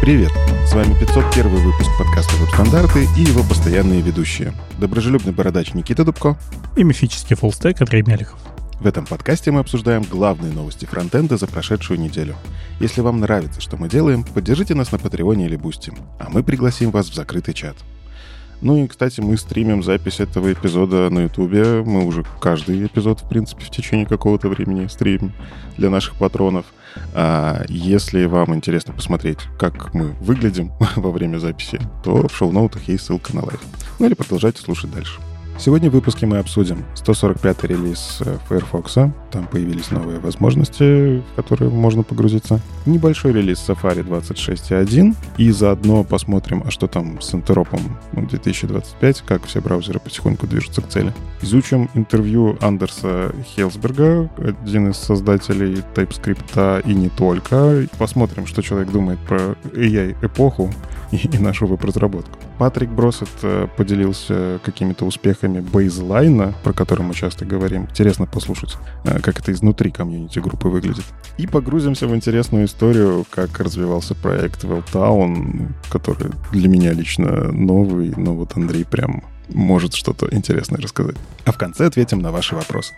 Привет! С вами 501 выпуск подкаста «Веб-стандарты» и его постоянные ведущие. Доброжелюбный бородач Никита Дубко и мифический фуллстек Андрей Мелехов. В этом подкасте мы обсуждаем главные новости фронтенда за прошедшую неделю. Если вам нравится, что мы делаем, поддержите нас на Патреоне или Бусти, а мы пригласим вас в закрытый чат. Ну и, кстати, мы стримим запись этого эпизода на Ютубе. Мы уже каждый эпизод, в принципе, в течение какого-то времени стримим для наших патронов. А если вам интересно посмотреть, как мы выглядим во время записи, то в шоу-ноутах есть ссылка на лайв. Ну или продолжайте слушать дальше. Сегодня в выпуске мы обсудим 145-й релиз Firefox. Там появились новые возможности, в которые можно погрузиться. Небольшой релиз Safari 26.1. И заодно посмотрим, а что там с интеропом 2025, как все браузеры потихоньку движутся к цели. Изучим интервью Андерса Хелсберга, один из создателей TypeScript и не только. Посмотрим, что человек думает про AI-эпоху и нашу веб-разработку. Патрик Бросет поделился какими-то успехами бейзлайна, про который мы часто говорим. Интересно послушать, как это изнутри комьюнити-группы выглядит. И погрузимся в интересную историю, как развивался проект Welltown, который для меня лично новый, но вот Андрей прям может что-то интересное рассказать. А в конце ответим на ваши вопросы.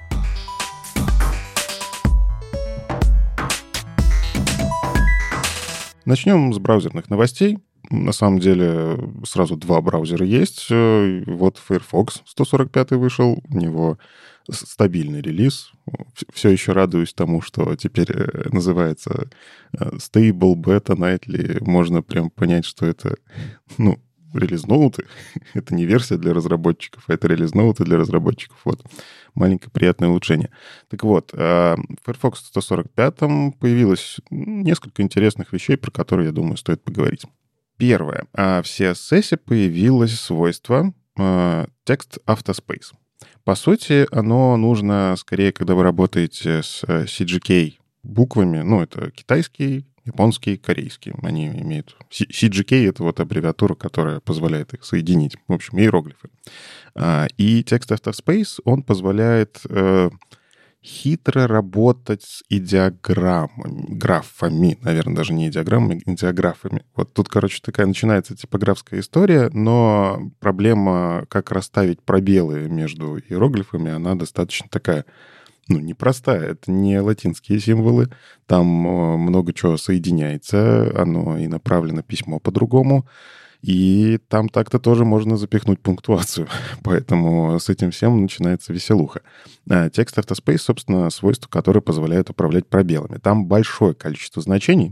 Начнем с браузерных новостей. На самом деле сразу два браузера есть. Вот Firefox 145 вышел, у него стабильный релиз. Все еще радуюсь тому, что теперь называется Stable Beta Nightly. Можно прям понять, что это, релиз-ноуты. Это не версия для разработчиков, а это релиз-ноуты для разработчиков. Вот. Маленькое приятное улучшение. Так вот, в Firefox 145 появилось несколько интересных вещей, про которые, я думаю, стоит поговорить. Первое. В CSS появилось свойство Text Autospace. По сути, оно нужно скорее, когда вы работаете с CGK буквами. Это китайский, японский, корейский. Они имеют... CGK — это вот аббревиатура, которая позволяет их соединить. В общем, иероглифы. И Text Autospace, он позволяет хитро работать с идеограммами, графами, наверное, даже не идеограммами, а идеографами. Вот тут, такая начинается типографская история, но проблема, как расставить пробелы между иероглифами, она достаточно такая, непростая. Это не латинские символы, там много чего соединяется, оно и направлено письмо по-другому, и там так-то тоже можно запихнуть пунктуацию. Поэтому с этим всем начинается веселуха. Text Autospace, собственно, свойство, которое позволяет управлять пробелами. Там большое количество значений,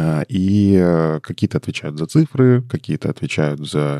и какие-то отвечают за цифры, какие-то отвечают за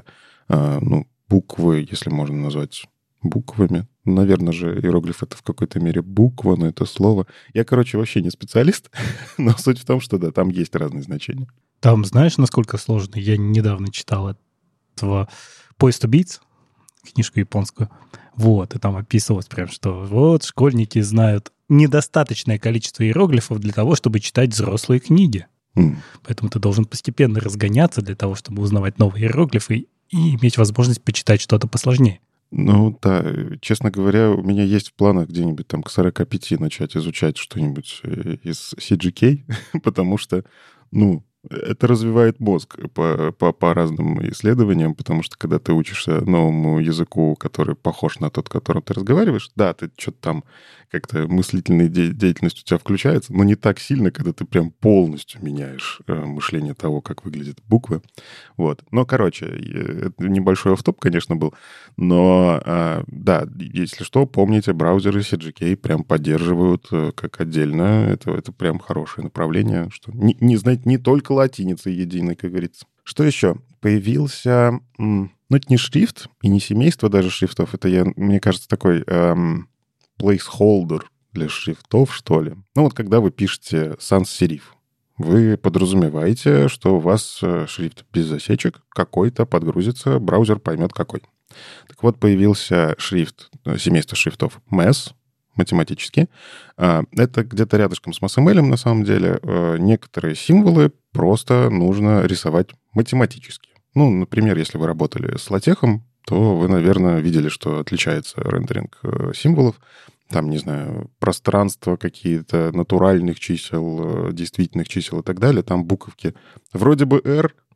буквы, если можно назвать буквами. Наверное же, иероглиф — это в какой-то мере буква, но это слово. Я, вообще не специалист, но суть в том, что да, там есть разные значения. Там знаешь, насколько сложно? Я недавно читал этого поезд убийц, книжку японскую. Вот, и там описывалось прям, что вот школьники знают недостаточное количество иероглифов для того, чтобы читать взрослые книги. Поэтому ты должен постепенно разгоняться для того, чтобы узнавать новые иероглифы и иметь возможность почитать что-то посложнее. Да, честно говоря, у меня есть в планах где-нибудь там к 45 начать изучать что-нибудь из CGK, потому что, это развивает мозг по разным исследованиям, потому что когда ты учишься новому языку, который похож на тот, которым ты разговариваешь, да, ты что-то там как-то мыслительная деятельность у тебя включается, но не так сильно, когда ты прям полностью меняешь мышление того, как выглядят буквы. Вот. Но, это небольшой офф-топ, конечно, был, но, да, если что, помните, браузеры CGK прям поддерживают как отдельно. Это прям хорошее направление, что не знать не только латиницей единой, как говорится. Что еще? Появился, это не шрифт и не семейство даже шрифтов, это, мне кажется, такой placeholder для шрифтов, что ли. Когда вы пишете sans-serif, вы подразумеваете, что у вас шрифт без засечек какой-то подгрузится, браузер поймет какой. Так вот, появился шрифт, семейство шрифтов MES, математически. Это где-то рядышком с MassML, на самом деле. Некоторые символы просто нужно рисовать математически. Например, если вы работали с латехом, то вы, наверное, видели, что отличается рендеринг символов. Там, не знаю, пространства какие-то натуральных чисел, действительных чисел и так далее. Там буковки вроде бы R,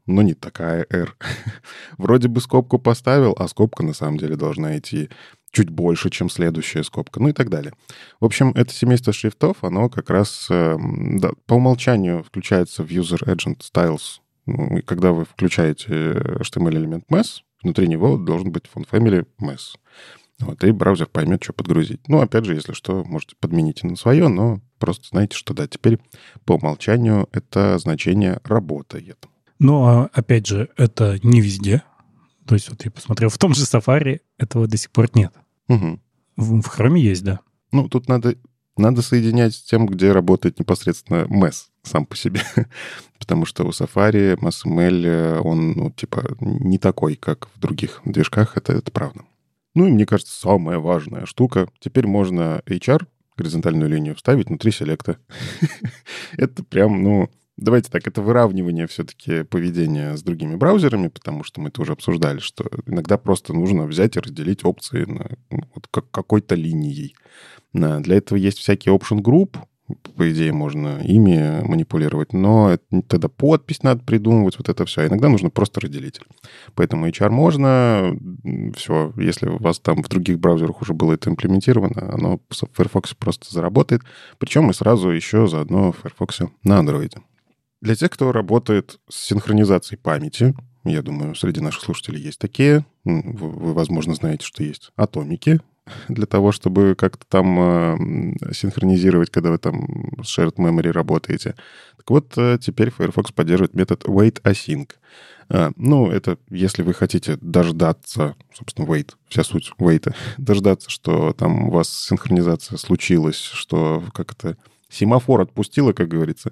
но не такая R. Вроде бы скобку поставил, а скобка на самом деле должна идти чуть больше, чем следующая скобка, ну и так далее. В общем, это семейство шрифтов, оно как раз да, по умолчанию включается в User Agent Styles. И когда вы включаете HTML-элемент MES, внутри него должен быть font family MES. Вот, и браузер поймет, что подгрузить. Ну, опять же, если что, можете подменить на свое, но просто знаете, что да, теперь по умолчанию это значение работает. Ну, а опять же, это не везде. То есть вот я посмотрел, в том же Safari этого до сих пор нет. Угу. В Chrome есть, да. Ну, тут надо соединять с тем, где работает непосредственно MES сам по себе. Потому что у Safari MassML, он, ну, типа, не такой, как в других движках, это правда. Ну и, мне кажется, самая важная штука. Теперь можно HR, горизонтальную линию, вставить внутри селекта. Это прям, ну... Давайте так, это выравнивание все-таки поведения с другими браузерами, потому что мы это уже обсуждали, что иногда просто нужно взять и разделить опции на, вот, какой-то линией. Для этого есть всякие option group, по идее, можно ими манипулировать, но тогда подпись надо придумывать, вот это все. А иногда нужно просто разделитель. Поэтому HR можно, все, если у вас там в других браузерах уже было это имплементировано, оно в Firefox просто заработает. Причем и сразу еще заодно в Firefox на Android. Для тех, кто работает с синхронизацией памяти, я думаю, среди наших слушателей есть такие. Вы, возможно, знаете, что есть атомики для того, чтобы как-то там синхронизировать, когда вы там с shared memory работаете. Так вот, теперь Firefox поддерживает метод wait-async. Ну, это если вы хотите дождаться, собственно, wait, вся суть wait, дождаться, что там у вас синхронизация случилась, что как-то семафор отпустила, как говорится,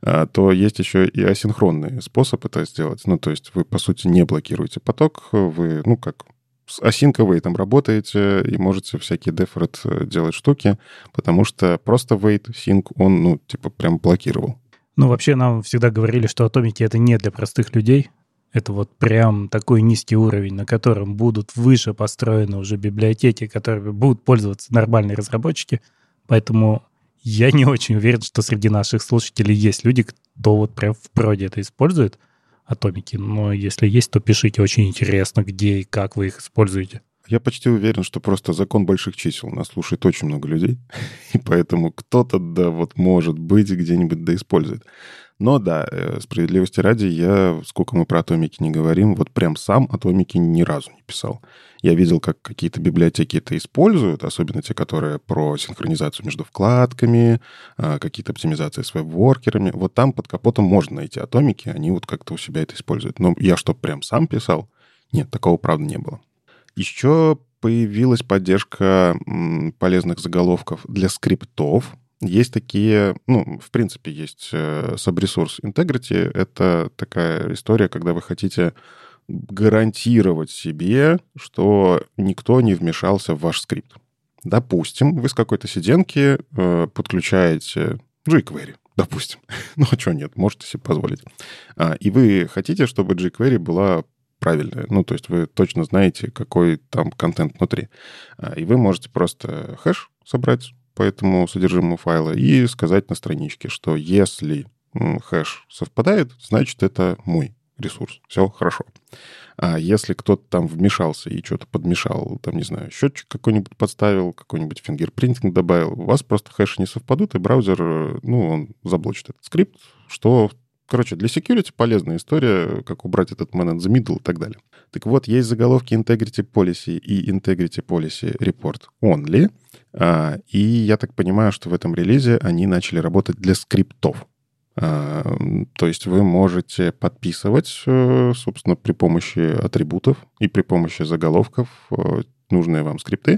то есть еще и асинхронный способ это сделать. Ну, то есть вы, по сути, не блокируете поток, вы, ну, как с async там работаете и можете всякие deferred делать штуки, потому что просто wait, sync, он, ну, типа, прям блокировал. Ну, вообще нам всегда говорили, что атомики — это не для простых людей. Это вот прям такой низкий уровень, на котором будут выше построены уже библиотеки, которыми будут пользоваться нормальные разработчики. Поэтому я не очень уверен, что среди наших слушателей есть люди, кто вот прям в проде это использует, атомики. Но если есть, то пишите. Очень интересно, где и как вы их используете. Я почти уверен, что просто закон больших чисел. Нас слушает очень много людей, и поэтому кто-то, да, вот может быть, где-нибудь да использует. Но да, справедливости ради, сколько мы про атомики не говорим, вот прям сам атомики ни разу не писал. Я видел, как какие-то библиотеки это используют, особенно те, которые про синхронизацию между вкладками, какие-то оптимизации с веб-воркерами. Вот там под капотом можно найти атомики, они вот как-то у себя это используют. Но я что, прям сам писал? Нет, такого, правда, не было. Еще появилась поддержка полезных заголовков для скриптов. Есть такие, ну, в принципе, есть sub-resource integrity. Это такая история, когда вы хотите гарантировать себе, что никто не вмешался в ваш скрипт. Допустим, вы с какой-то сиденки подключаете jQuery, допустим. Ну, а что нет, можете себе позволить. И вы хотите, чтобы jQuery была правильная. Ну, то есть вы точно знаете, какой там контент внутри. И вы можете просто хэш собрать по этому содержимому файла и сказать на страничке, что если хэш совпадает, значит, это мой ресурс. Все хорошо. А если кто-то там вмешался и что-то подмешал, там, не знаю, счетчик какой-нибудь подставил, какой-нибудь фингерпринтинг добавил, у вас просто хэши не совпадут, и браузер, ну, он заблочит этот скрипт, что... Короче, для security полезная история, как убрать этот man in the middle и так далее. Так вот, есть заголовки Integrity Policy и Integrity Policy Report Only. И я так понимаю, что в этом релизе они начали работать для скриптов. То есть вы можете подписывать, собственно, при помощи атрибутов и при помощи заголовков нужные вам скрипты.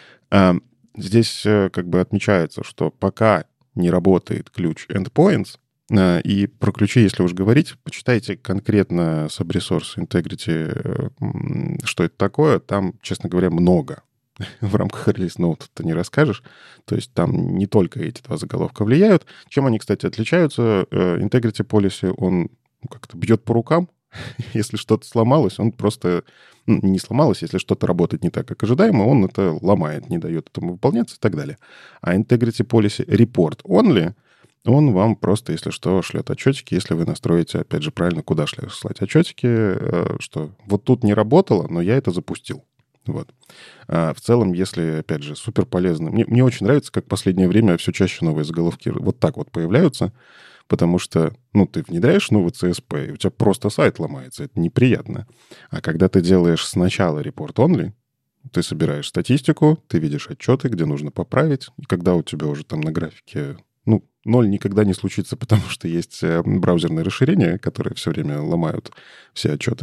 Здесь как бы отмечается, что пока не работает ключ endpoints, и про ключи, если уж говорить, почитайте конкретно Sub-Resource Integrity, что это такое. Там, честно говоря, много. В рамках релиз-ноута ты не расскажешь. То есть там не только эти два заголовка влияют. Чем они, кстати, отличаются? Integrity Policy, он как-то бьет по рукам. Если что-то сломалось, он просто... не сломалось, если что-то работает не так, как ожидаемо, он это ломает, не дает этому выполняться и так далее. А Integrity Policy Report Only Он вам просто, если что, шлет отчетики, если вы настроите, опять же, правильно, куда слать отчетики, что вот тут не работало, но я это запустил. Вот. А в целом, если, опять же, супер полезно... Мне очень нравится, как в последнее время все чаще новые заголовки вот так вот появляются, потому что, ты внедряешь новый CSP, и у тебя просто сайт ломается, это неприятно. А когда ты делаешь сначала report-only, ты собираешь статистику, ты видишь отчеты, где нужно поправить, и когда у тебя уже там на графике... 0 никогда не случится, потому что есть браузерные расширения, которые все время ломают все отчеты.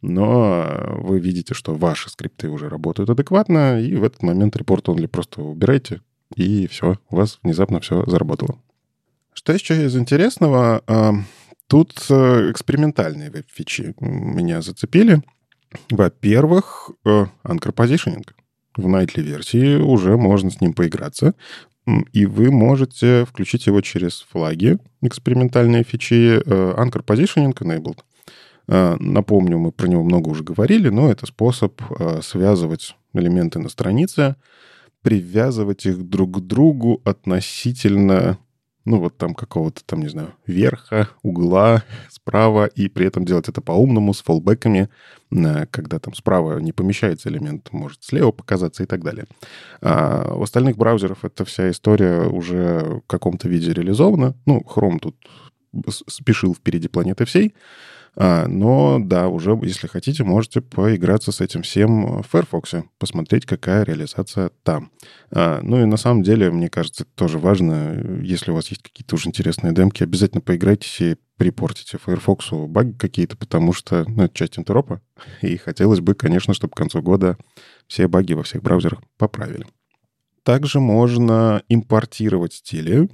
Но вы видите, что ваши скрипты уже работают адекватно, и в этот момент report-only просто убирайте, и все, у вас внезапно все заработало. Что еще из интересного? Тут экспериментальные веб-фичи меня зацепили. Во-первых, anchor positioning. В nightly версии уже можно с ним поиграться. И вы можете включить его через флаги, экспериментальные фичи, Anchor Positioning Enabled. Напомню, мы про него много уже говорили, но это способ связывать элементы на странице, привязывать их друг к другу относительно, там какого-то там, не знаю, верха, угла, справа, и при этом делать это по-умному, с фоллбэками, когда там справа не помещается элемент, может слева показаться и так далее. А у остальных браузеров эта вся история уже в каком-то виде реализована. Chrome тут спешил впереди планеты всей. Но да, уже, если хотите, можете поиграться с этим всем в Firefox, посмотреть, какая реализация там. И на самом деле, мне кажется, это тоже важно. Если у вас есть какие-то уже интересные демки, обязательно поиграйтесь и припортите Firefox баги какие-то, потому что это часть интеропа. И хотелось бы, конечно, чтобы к концу года все баги во всех браузерах поправили. Также можно импортировать стили.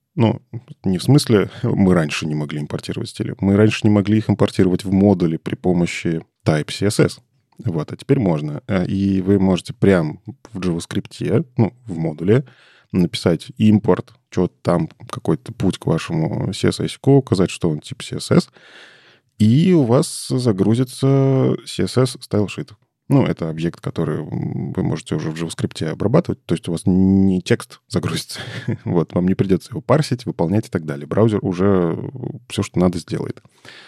Не в смысле, мы раньше не могли импортировать стили. Мы раньше не могли их импортировать в модуле при помощи Type CSS. А теперь можно. И вы можете прямо в JavaScript, в модуле, написать импорт, что там какой-то путь к вашему CSS-ку, указать, что он тип CSS, и у вас загрузится CSS stylesheet. Это объект, который вы можете уже в JavaScript обрабатывать. То есть у вас не текст загрузится. Вам не придется его парсить, выполнять и так далее. Браузер уже все, что надо, сделает.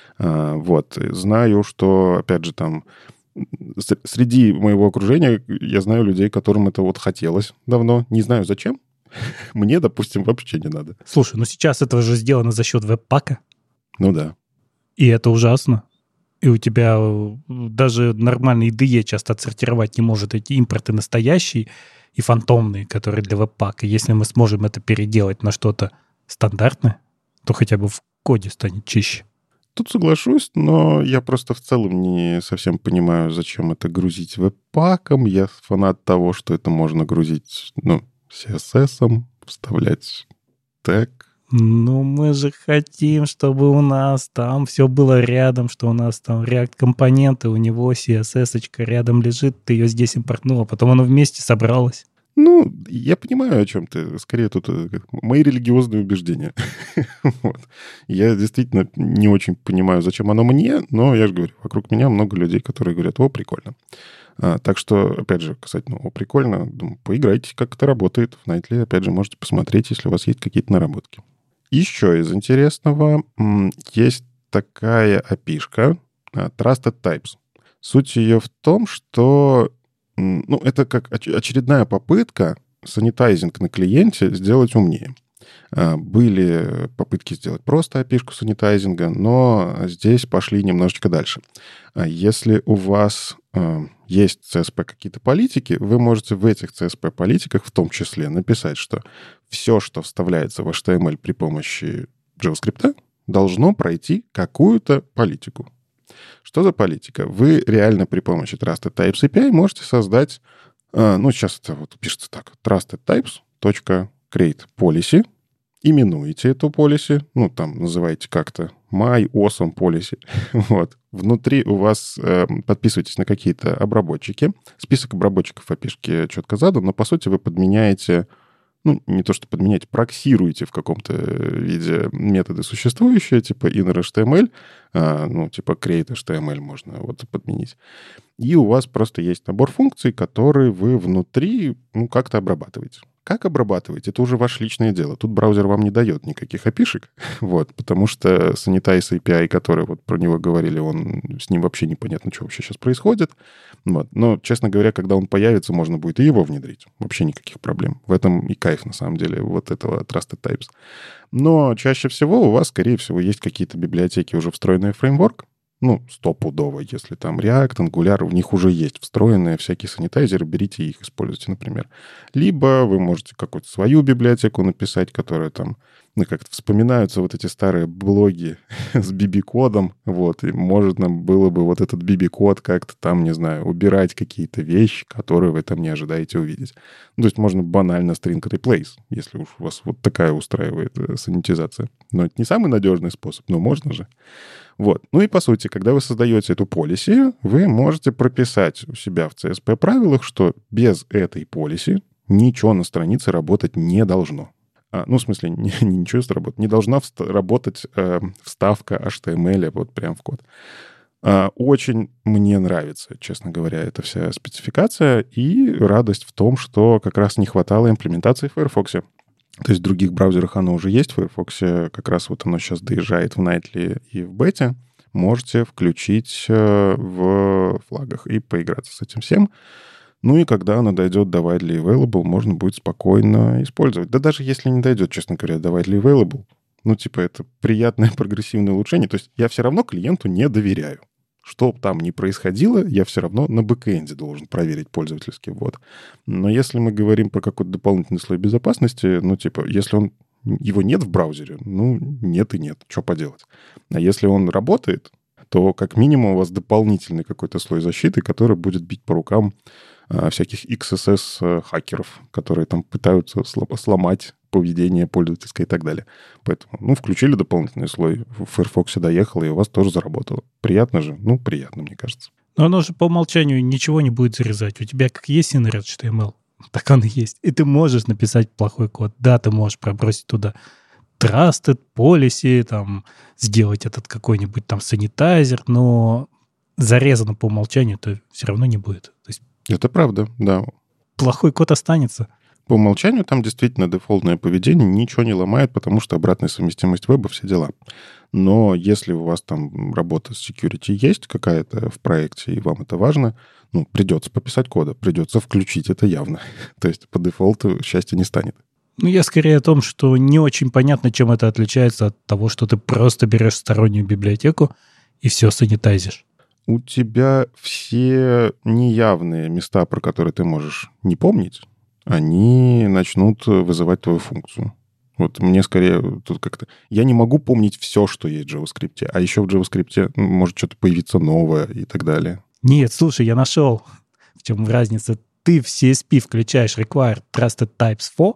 Знаю, что, опять же, там среди моего окружения я знаю людей, которым это хотелось давно. Не знаю, зачем. Мне, допустим, вообще не надо. Слушай, сейчас это же сделано за счет веб-пака. Да. И это ужасно. И у тебя даже нормальный IDE часто отсортировать не может эти импорты настоящие и фантомные, которые для веб-пака. Если мы сможем это переделать на что-то стандартное, то хотя бы в коде станет чище. Тут соглашусь, но я просто в целом не совсем понимаю, зачем это грузить веб-паком. Я фанат того, что это можно грузить, CSS-ом, вставлять тег. Мы же хотим, чтобы у нас там все было рядом, что у нас там React-компоненты, у него CSS-очка рядом лежит, ты ее здесь импортнул, а потом оно вместе собралось. Я понимаю, о чем ты. Скорее, тут мои религиозные убеждения. Я действительно не очень понимаю, зачем оно мне, но я же говорю, вокруг меня много людей, которые говорят, прикольно. Так что, опять же, касательно прикольно, думаю, поиграйте, как это работает. В Nightly, опять же, можете посмотреть, если у вас есть какие-то наработки. Еще из интересного, есть такая API-шка Trusted Types. Суть ее в том, что это как очередная попытка санитайзинг на клиенте сделать умнее. Были попытки сделать просто API-шку санитайзинга, но здесь пошли немножечко дальше. Если у вас есть CSP какие-то политики, вы можете в этих CSP-политиках в том числе написать, что все, что вставляется в HTML при помощи JavaScript, должно пройти какую-то политику. Что за политика? Вы реально при помощи Trusted Types API можете создать, сейчас это пишется так, trustedtypes.create policy, именуете эту policy, там называете как-то my awesome policy. Внутри у вас подписываетесь на какие-то обработчики. Список обработчиков API-шки четко задан, но, по сути, вы подменяете, не то что подменяете, проксируете в каком-то виде методы существующие, типа inner.html, типа create.html можно подменить. И у вас просто есть набор функций, которые вы внутри как-то обрабатываете. Как обрабатывать? Это уже ваше личное дело. Тут браузер вам не дает никаких API-шек, вот, потому что Sanitize API, который вот про него говорили, с ним вообще непонятно, что вообще сейчас происходит. Вот. Но, честно говоря, когда он появится, можно будет и его внедрить. Вообще никаких проблем. В этом и кайф, на самом деле, вот этого Trusted Types. Но чаще всего у вас, скорее всего, есть какие-то библиотеки, уже встроенные в фреймворк. Стопудово, если там React, Angular, в них уже есть встроенные всякие санитайзеры, берите их, используйте, например. Либо вы можете какую-то свою библиотеку написать, которая там, как-то вспоминаются вот эти старые блоги с BB-кодом, вот, и можно было бы вот этот BB-код как-то там, не знаю, убирать какие-то вещи, которые вы там не ожидаете увидеть. То есть можно банально string replace, если уж у вас вот такая устраивает санитизация. Но это не самый надежный способ, но можно же. Вот. И по сути, когда вы создаете эту policy, вы можете прописать у себя в CSP правилах, что без этой policy ничего на странице работать не должно. В смысле, ничего сработать. Не должна работать вставка HTML вот прям в код. Очень мне нравится, честно говоря, эта вся спецификация. И радость в том, что как раз не хватало имплементации в Firefox. То есть в других браузерах оно уже есть. В Firefox как раз вот оно сейчас доезжает в Nightly и в бете. Можете включить в флагах и поиграться с этим всем. И когда оно дойдет до widely available, можно будет спокойно использовать. Да даже если не дойдет, честно говоря, до widely available, это приятное прогрессивное улучшение. То есть я все равно клиенту не доверяю. Что бы там ни происходило, я все равно на бэкэнде должен проверить пользовательский ввод. Но если мы говорим про какой-то дополнительный слой безопасности, если его нет в браузере, нет и нет, что поделать. А если он работает, то как минимум у вас дополнительный какой-то слой защиты, который будет бить по рукам всяких XSS-хакеров, которые там пытаются сломать поведение пользовательское и так далее. Поэтому, включили дополнительный слой, в Firefox доехало, и у вас тоже заработало. Приятно же? Приятно, мне кажется. Но оно же по умолчанию ничего не будет зарезать. У тебя как есть inner HTML, так он и есть. И ты можешь написать плохой код. Да, ты можешь пробросить туда trusted, policy, там, сделать этот какой-нибудь там санитайзер, но зарезано по умолчанию-то все равно не будет. То есть это правда, да. Плохой код останется. По умолчанию там действительно дефолтное поведение ничего не ломает, потому что обратная совместимость веба, все дела. Но если у вас там работа с security есть какая-то в проекте, и вам это важно, придется пописать кода, придется включить это явно. То есть по дефолту счастья не станет. Я скорее о том, что не очень понятно, чем это отличается от того, что ты просто берешь стороннюю библиотеку и все санитайзишь. У тебя все неявные места, про которые ты можешь не помнить, они начнут вызывать твою функцию. Вот мне скорее тут как-то... Я не могу помнить все, что есть в JavaScript, а еще в JavaScript может что-то появиться новое и так далее. Нет, слушай, я нашел, в чем разница. Ты в CSP включаешь require trusted types for,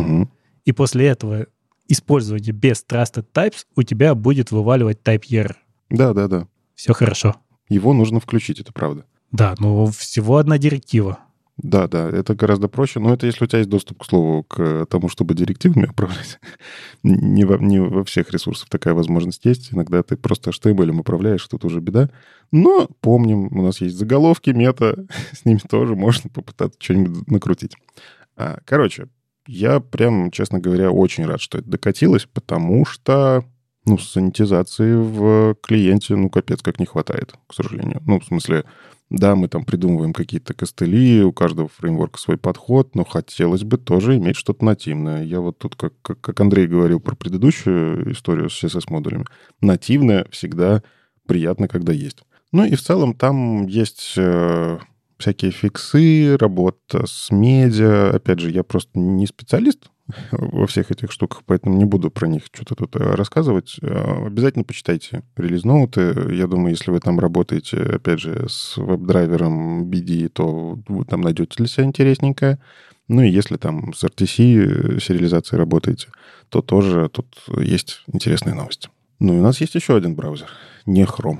и после этого использование без trusted types у тебя будет вываливать type error. Да. Все хорошо. Его нужно включить, это правда. Да, но всего одна директива. Да, это гораздо проще. Но это если у тебя есть доступ, к слову, к тому, чтобы директивами управлять. Не во всех ресурсах такая возможность есть. Иногда ты просто HTML управляешь, тут уже беда. Но помним, у нас есть заголовки, мета. С ними тоже можно попытаться что-нибудь накрутить. Короче, я прям, честно говоря, очень рад, что это докатилось, потому что санитизации в клиенте, капец как не хватает, к сожалению. В смысле... Да, мы там придумываем какие-то костыли, у каждого фреймворка свой подход, но хотелось бы тоже иметь что-то нативное. Я вот тут, как Андрей говорил про предыдущую историю с CSS-модулями, нативное всегда приятно, когда есть. И в целом там есть всякие фиксы, работа с медиа. Опять же, я просто не специалист во всех этих штуках, поэтому не буду про них что-то тут рассказывать. Обязательно почитайте релиз-ноуты. Я думаю, если вы там работаете, опять же, с веб-драйвером BD, то вы там найдете для себя интересненькое. И если там с RTC сериализацией работаете, то тоже тут есть интересные новости. И у нас есть еще один браузер, не Chrome.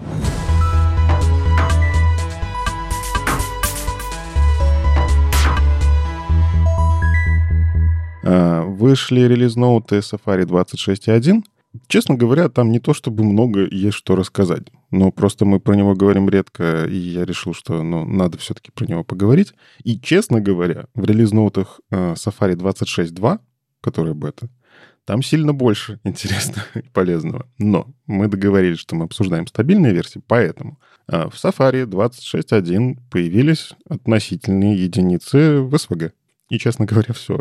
Вышли релиз-ноуты Safari 26.1. Честно говоря, там не то чтобы много есть что рассказать, но просто мы про него говорим редко, и я решил, что надо все-таки про него поговорить. И, честно говоря, в релиз-ноутах Safari 26.2, который бета, там сильно больше интересного и полезного. Но мы договорились, что мы обсуждаем стабильные версии, поэтому в Safari 26.1 появились относительные единицы в SVG. И, честно говоря, все.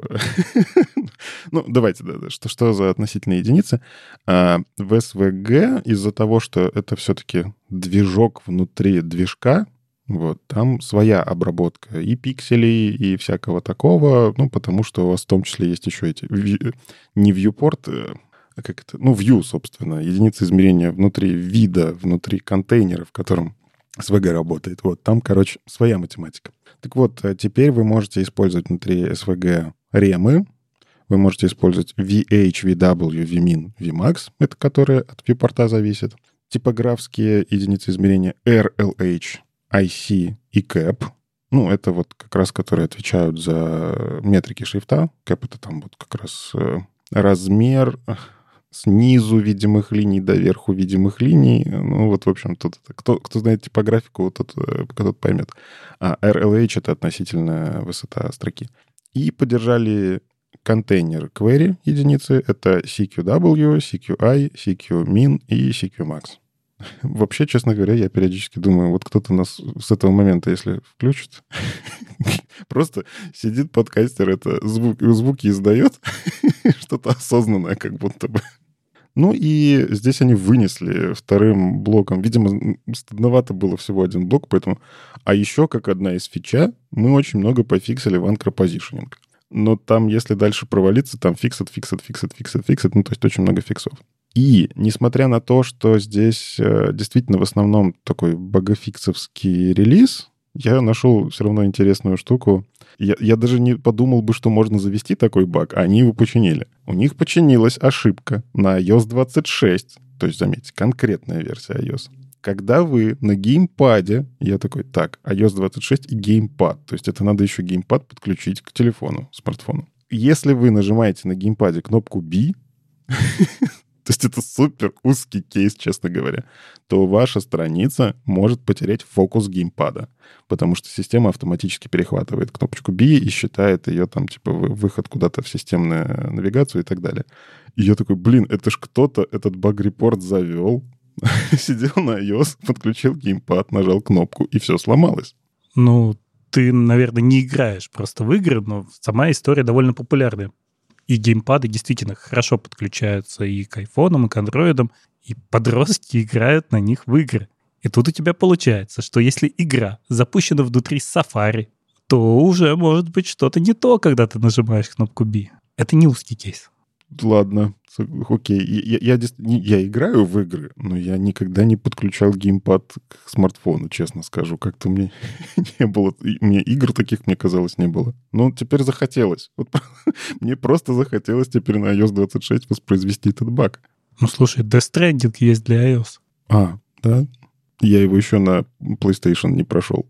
Ну, давайте, что за относительные единицы? В SVG из-за того, что это все-таки движок внутри движка, вот, там своя обработка и пикселей, и всякого такого, потому что у вас в том числе есть еще эти... Не viewport, а как это? View, собственно, единицы измерения внутри вида, внутри контейнера, в котором SVG работает. Вот, там, своя математика. Так вот, теперь вы можете использовать внутри SVG ремы, вы можете использовать VH, VW, VMIN, VMAX, это которые от viewport зависят, типографские единицы измерения RLH, IC и CAP. Это вот как раз которые отвечают за метрики шрифта. CAP — это там вот как раз размер снизу видимых линий до верху видимых линий. В общем, кто знает типографику, тот поймет. А RLH — это относительно высота строки. И поддержали контейнер query единицы. Это CQW, CQI, CQMin и CQMax. Вообще, честно говоря, я периодически думаю, вот кто-то нас с этого момента, если включит, просто сидит подкастер, это звуки издает, что-то осознанное как будто бы. И здесь они вынесли вторым блоком. Видимо, стыдновато было всего один блок, поэтому... А еще, как одна из фича, мы очень много пофиксили в anchor positioning. Но там, если дальше провалиться, там фиксит, то есть очень много фиксов. И, несмотря на то, что здесь действительно в основном такой багафиксовский релиз, я нашел все равно интересную штуку. Я даже не подумал бы, что можно завести такой баг, а они его починили. У них починилась ошибка на iOS 26, то есть, заметьте, конкретная версия iOS. Когда вы на геймпаде, я такой, iOS 26 и геймпад, то есть это надо еще геймпад подключить к телефону, смартфону. Если вы нажимаете на геймпаде кнопку B, то есть это супер узкий кейс, честно говоря, то ваша страница может потерять фокус геймпада, потому что система автоматически перехватывает кнопочку B и считает ее там, выход куда-то в системную навигацию и так далее. И я такой, это ж кто-то этот баг-репорт завел, сидел на iOS, подключил геймпад, нажал кнопку, и все сломалось. Ты, наверное, не играешь просто в игры, но сама история довольно популярная. И геймпады действительно хорошо подключаются и к айфонам, и к андроидам, и подростки играют на них в игры. И тут у тебя получается, что если игра запущена внутри Safari, то уже может быть что-то не то, когда ты нажимаешь кнопку B. Это не узкий кейс. Ладно, окей. Я играю в игры, но я никогда не подключал геймпад к смартфону, честно скажу. Как-то мне не было... Мне игр таких, мне казалось, не было. Теперь захотелось. Мне просто захотелось теперь на iOS 26 воспроизвести этот баг. Слушай, Death Stranding есть для iOS. Да? Я его еще на PlayStation не прошел.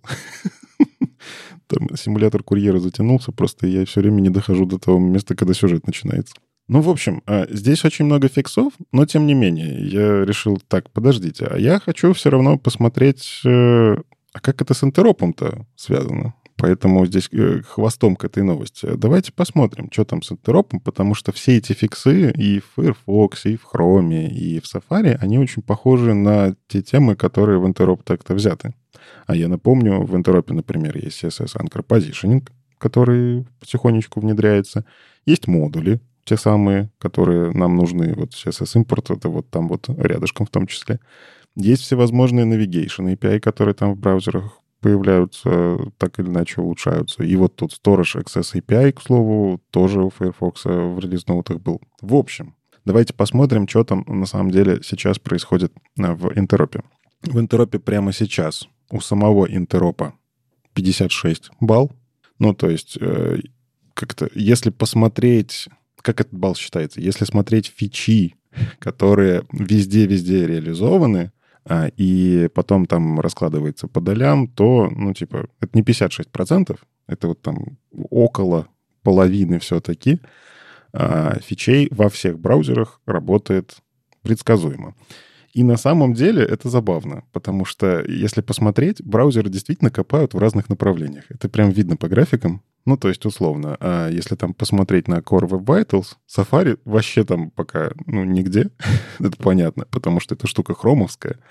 Там симулятор курьера затянулся, просто я все время не дохожу до того места, когда сюжет начинается. В общем, здесь очень много фиксов, но тем не менее, я решил, подождите, а я хочу все равно посмотреть, как это с интеропом-то связано. Поэтому здесь хвостом к этой новости. Давайте посмотрим, что там с интеропом, потому что все эти фиксы и в Firefox, и в Chrome, и в Safari, они очень похожи на те темы, которые в интероп так-то взяты. А я напомню, в интеропе, например, есть CSS Anchor Positioning, который потихонечку внедряется. Есть модули, те самые, которые нам нужны. Вот CSS импорт, это вот там вот рядышком в том числе. Есть всевозможные navigation API, которые там в браузерах появляются, так или иначе улучшаются. И вот тут Storage Access API, к слову, тоже у Firefox в релиз-ноутах был. В общем, давайте посмотрим, что там на самом деле сейчас происходит в интеропе. В интеропе прямо сейчас у самого интеропа 56 балл. То есть, как-то, если посмотреть... Как этот балл считается? Если смотреть фичи, которые везде-везде реализованы, и потом там раскладывается по долям, то, это не 56%, это вот там около половины все-таки фичей во всех браузерах работает предсказуемо. И на самом деле это забавно, потому что, если посмотреть, браузеры действительно копают в разных направлениях. Это прям видно по графикам. Ну, то есть, условно, если там посмотреть на Core Web Vitals, Safari вообще там пока, нигде. Это понятно, потому что эта штука хромовская,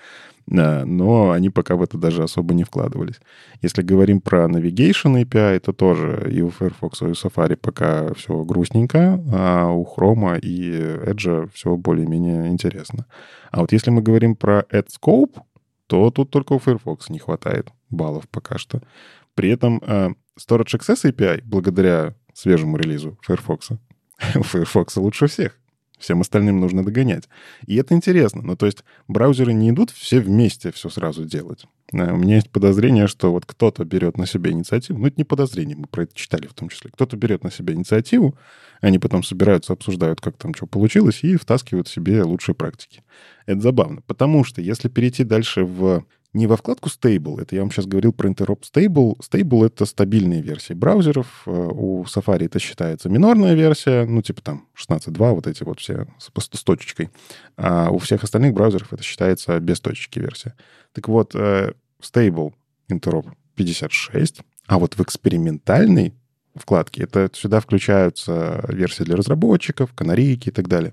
но они пока в это даже особо не вкладывались. Если говорим про Navigation API, то тоже и у Firefox, и у Safari пока все грустненько, а у Chrome и Edge все более-менее интересно. А вот если мы говорим про AdScope, то тут только у Firefox не хватает баллов пока что. При этом Storage Access API, благодаря свежему релизу Firefox, у Firefox лучше всех. Всем остальным нужно догонять. И это интересно. Ну, то есть браузеры не идут все вместе все сразу делать. У меня есть подозрение, что вот кто-то берет на себя инициативу. Ну, это не подозрение, мы про это читали в том числе. Кто-то берет на себя инициативу, они потом собираются, обсуждают, как там что получилось, и втаскивают себе лучшие практики. Это забавно. Потому что если перейти дальше не во вкладку Stable, это я вам сейчас говорил про Interop Stable. Stable — это стабильные версии браузеров. У Safari это считается минорная версия, типа там 16.2, вот эти вот все с точечкой. А у всех остальных браузеров это считается без точечки версия. Так вот, Stable Interop 56, а вот в экспериментальной вкладке это сюда включаются версии для разработчиков, канарейки и так далее.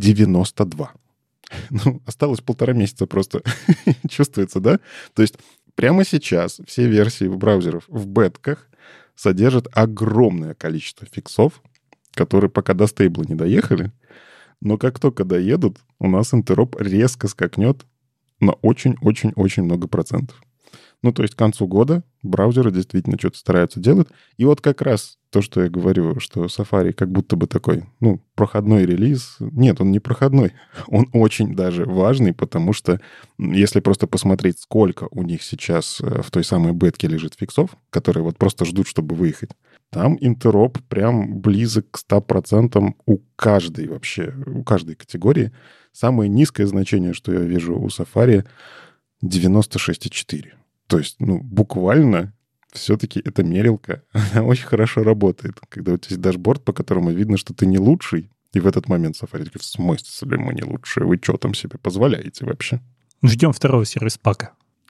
92. Осталось 1,5 месяца просто. Чувствуется, да? То есть прямо сейчас все версии браузеров в бетках содержат огромное количество фиксов, которые пока до стейбла не доехали, но как только доедут, у нас интероп резко скакнет на очень-очень-очень много процентов. То есть к концу года браузеры действительно что-то стараются делать. И вот как раз то, что я говорю, что Safari как будто бы такой, проходной релиз. Нет, он не проходной. Он очень даже важный, потому что если просто посмотреть, сколько у них сейчас в той самой бетке лежит фиксов, которые вот просто ждут, чтобы выехать, там интероп прям близок к 100% у каждой категории. Самое низкое значение, что я вижу у Safari, 96,4. То есть, буквально все-таки эта мерилка, она очень хорошо работает. Когда у тебя есть дашборд, по которому видно, что ты не лучший, и в этот момент Safari такой: в смысле мы не лучшие? Вы что там себе позволяете вообще? Ждем второго сервис-пака.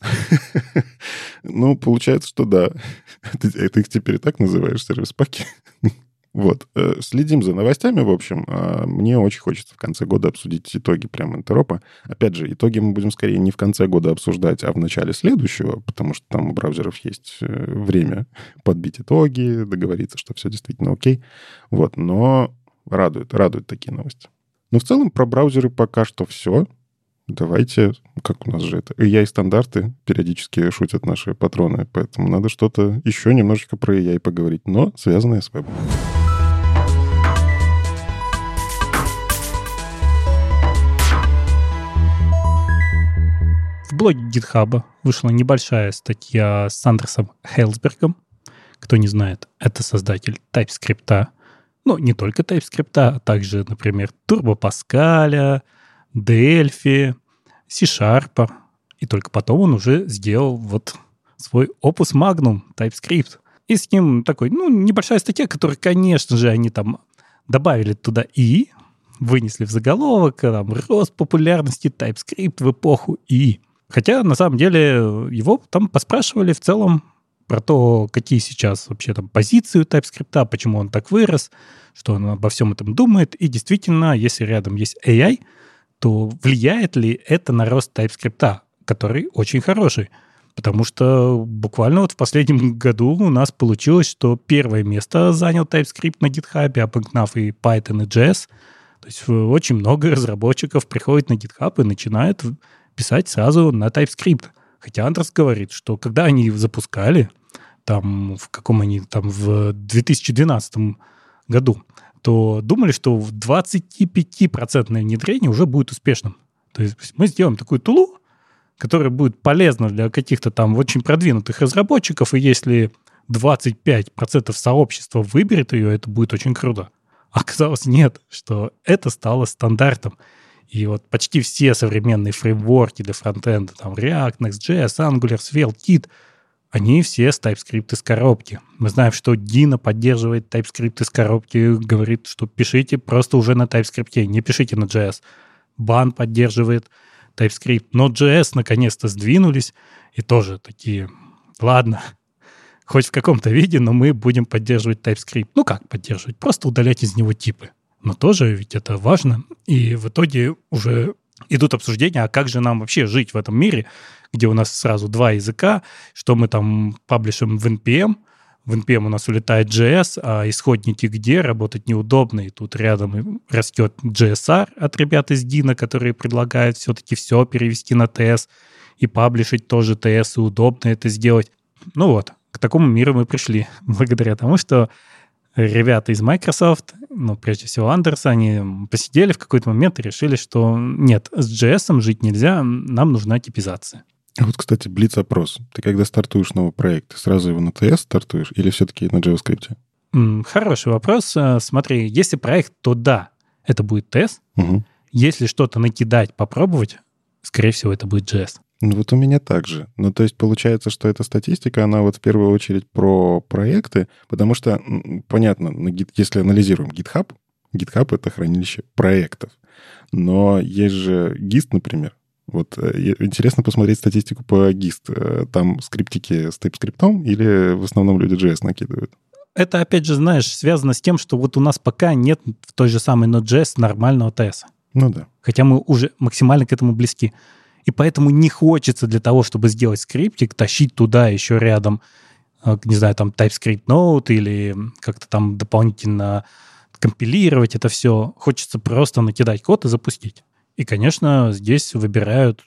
Получается, что да. Ты их теперь и так называешь, сервис-паки. Вот. Следим за новостями, в общем. Мне очень хочется в конце года обсудить итоги прямо интеропа. Опять же, итоги мы будем скорее не в конце года обсуждать, а в начале следующего, потому что там у браузеров есть время подбить итоги, договориться, что все действительно окей. Вот. Но радуют такие новости. В целом про браузеры пока что все. Давайте, как у нас же это, AI-стандарты периодически шутят наши патроны, поэтому надо что-то еще немножечко про AI поговорить, но связанное с вебом. В блоге GitHub вышла небольшая статья с Андерсом Хейлсбергом. Кто не знает, это создатель TypeScript. Не только TypeScript, а также, например, Turbo Pascal, Delphi, C#. И только потом он уже сделал свой Opus Magnum TypeScript. И с ним такой, небольшая статья, которую, конечно же, они там добавили туда ИИ, вынесли в заголовок, рост популярности TypeScript в эпоху ИИ. Хотя, на самом деле, его там поспрашивали в целом про то, какие сейчас вообще там позиции у TypeScript, почему он так вырос, что он обо всем этом думает. И действительно, если рядом есть AI, то влияет ли это на рост TypeScript, который очень хороший? Потому что буквально в последнем году у нас получилось, что первое место занял TypeScript на GitHub, обогнав и Python, и JS. То есть очень много разработчиков приходят на GitHub и начинают писать сразу на TypeScript. Хотя Андрес говорит, что когда они запускали, в 2012 году, то думали, что в 25% внедрение уже будет успешным. То есть мы сделаем такую тулу, которая будет полезна для каких-то там очень продвинутых разработчиков, и если 25% сообщества выберет ее, это будет очень круто. А оказалось, нет, что это стало стандартом. И почти все современные фреймворки для фронтенда, React, Next.js, Angular, Svelte, Git, они все с TypeScript из коробки. Мы знаем, что Dino поддерживает TypeScript из коробки, говорит, что пишите просто уже на TypeScript, не пишите на JS. Ban поддерживает TypeScript. Node.js наконец-то сдвинулись и тоже такие, ладно, хоть в каком-то виде, но мы будем поддерживать TypeScript. Ну как поддерживать? Просто удалять из него типы. Но тоже ведь это важно. И в итоге уже идут обсуждения, а как же нам вообще жить в этом мире, где у нас сразу два языка, что мы там паблишим в NPM. В NPM у нас улетает JS, а исходники где? Работать неудобно. И тут рядом растет JSR от ребят из Dino, которые предлагают все-таки все перевести на TS и паблишить тоже TS, и удобно это сделать. Ну вот, к такому миру мы пришли благодаря тому, что ребята из Microsoft, ну, прежде всего Андерс, они посидели в какой-то момент и решили, что нет, с JS жить нельзя, нам нужна типизация. А вот, кстати, блиц-опрос. Ты когда стартуешь новый проект, ты сразу его на TS стартуешь или все-таки на JavaScript? Хороший вопрос. Смотри, если проект, то да, это будет TS. Угу. Если что-то накидать, попробовать, скорее всего, это будет JS. Ну вот у меня так же. Ну то есть получается, что эта статистика, она вот в первую очередь про проекты, потому что, понятно, если анализируем GitHub, GitHub — это хранилище проектов. Но есть же GIST, например. Вот интересно посмотреть статистику по GIST. Там скриптики с TypeScript или в основном люди JS накидывают? Это, опять же, знаешь, связано с тем, что вот у нас пока нет в той же самой Node.js нормального TS. Ну да. Хотя мы уже максимально к этому близки. И поэтому не хочется для того, чтобы сделать скриптик, тащить туда еще рядом, не знаю, там TypeScript Node или как-то там дополнительно компилировать это все. Хочется просто накидать код и запустить. И, конечно, здесь выбирают,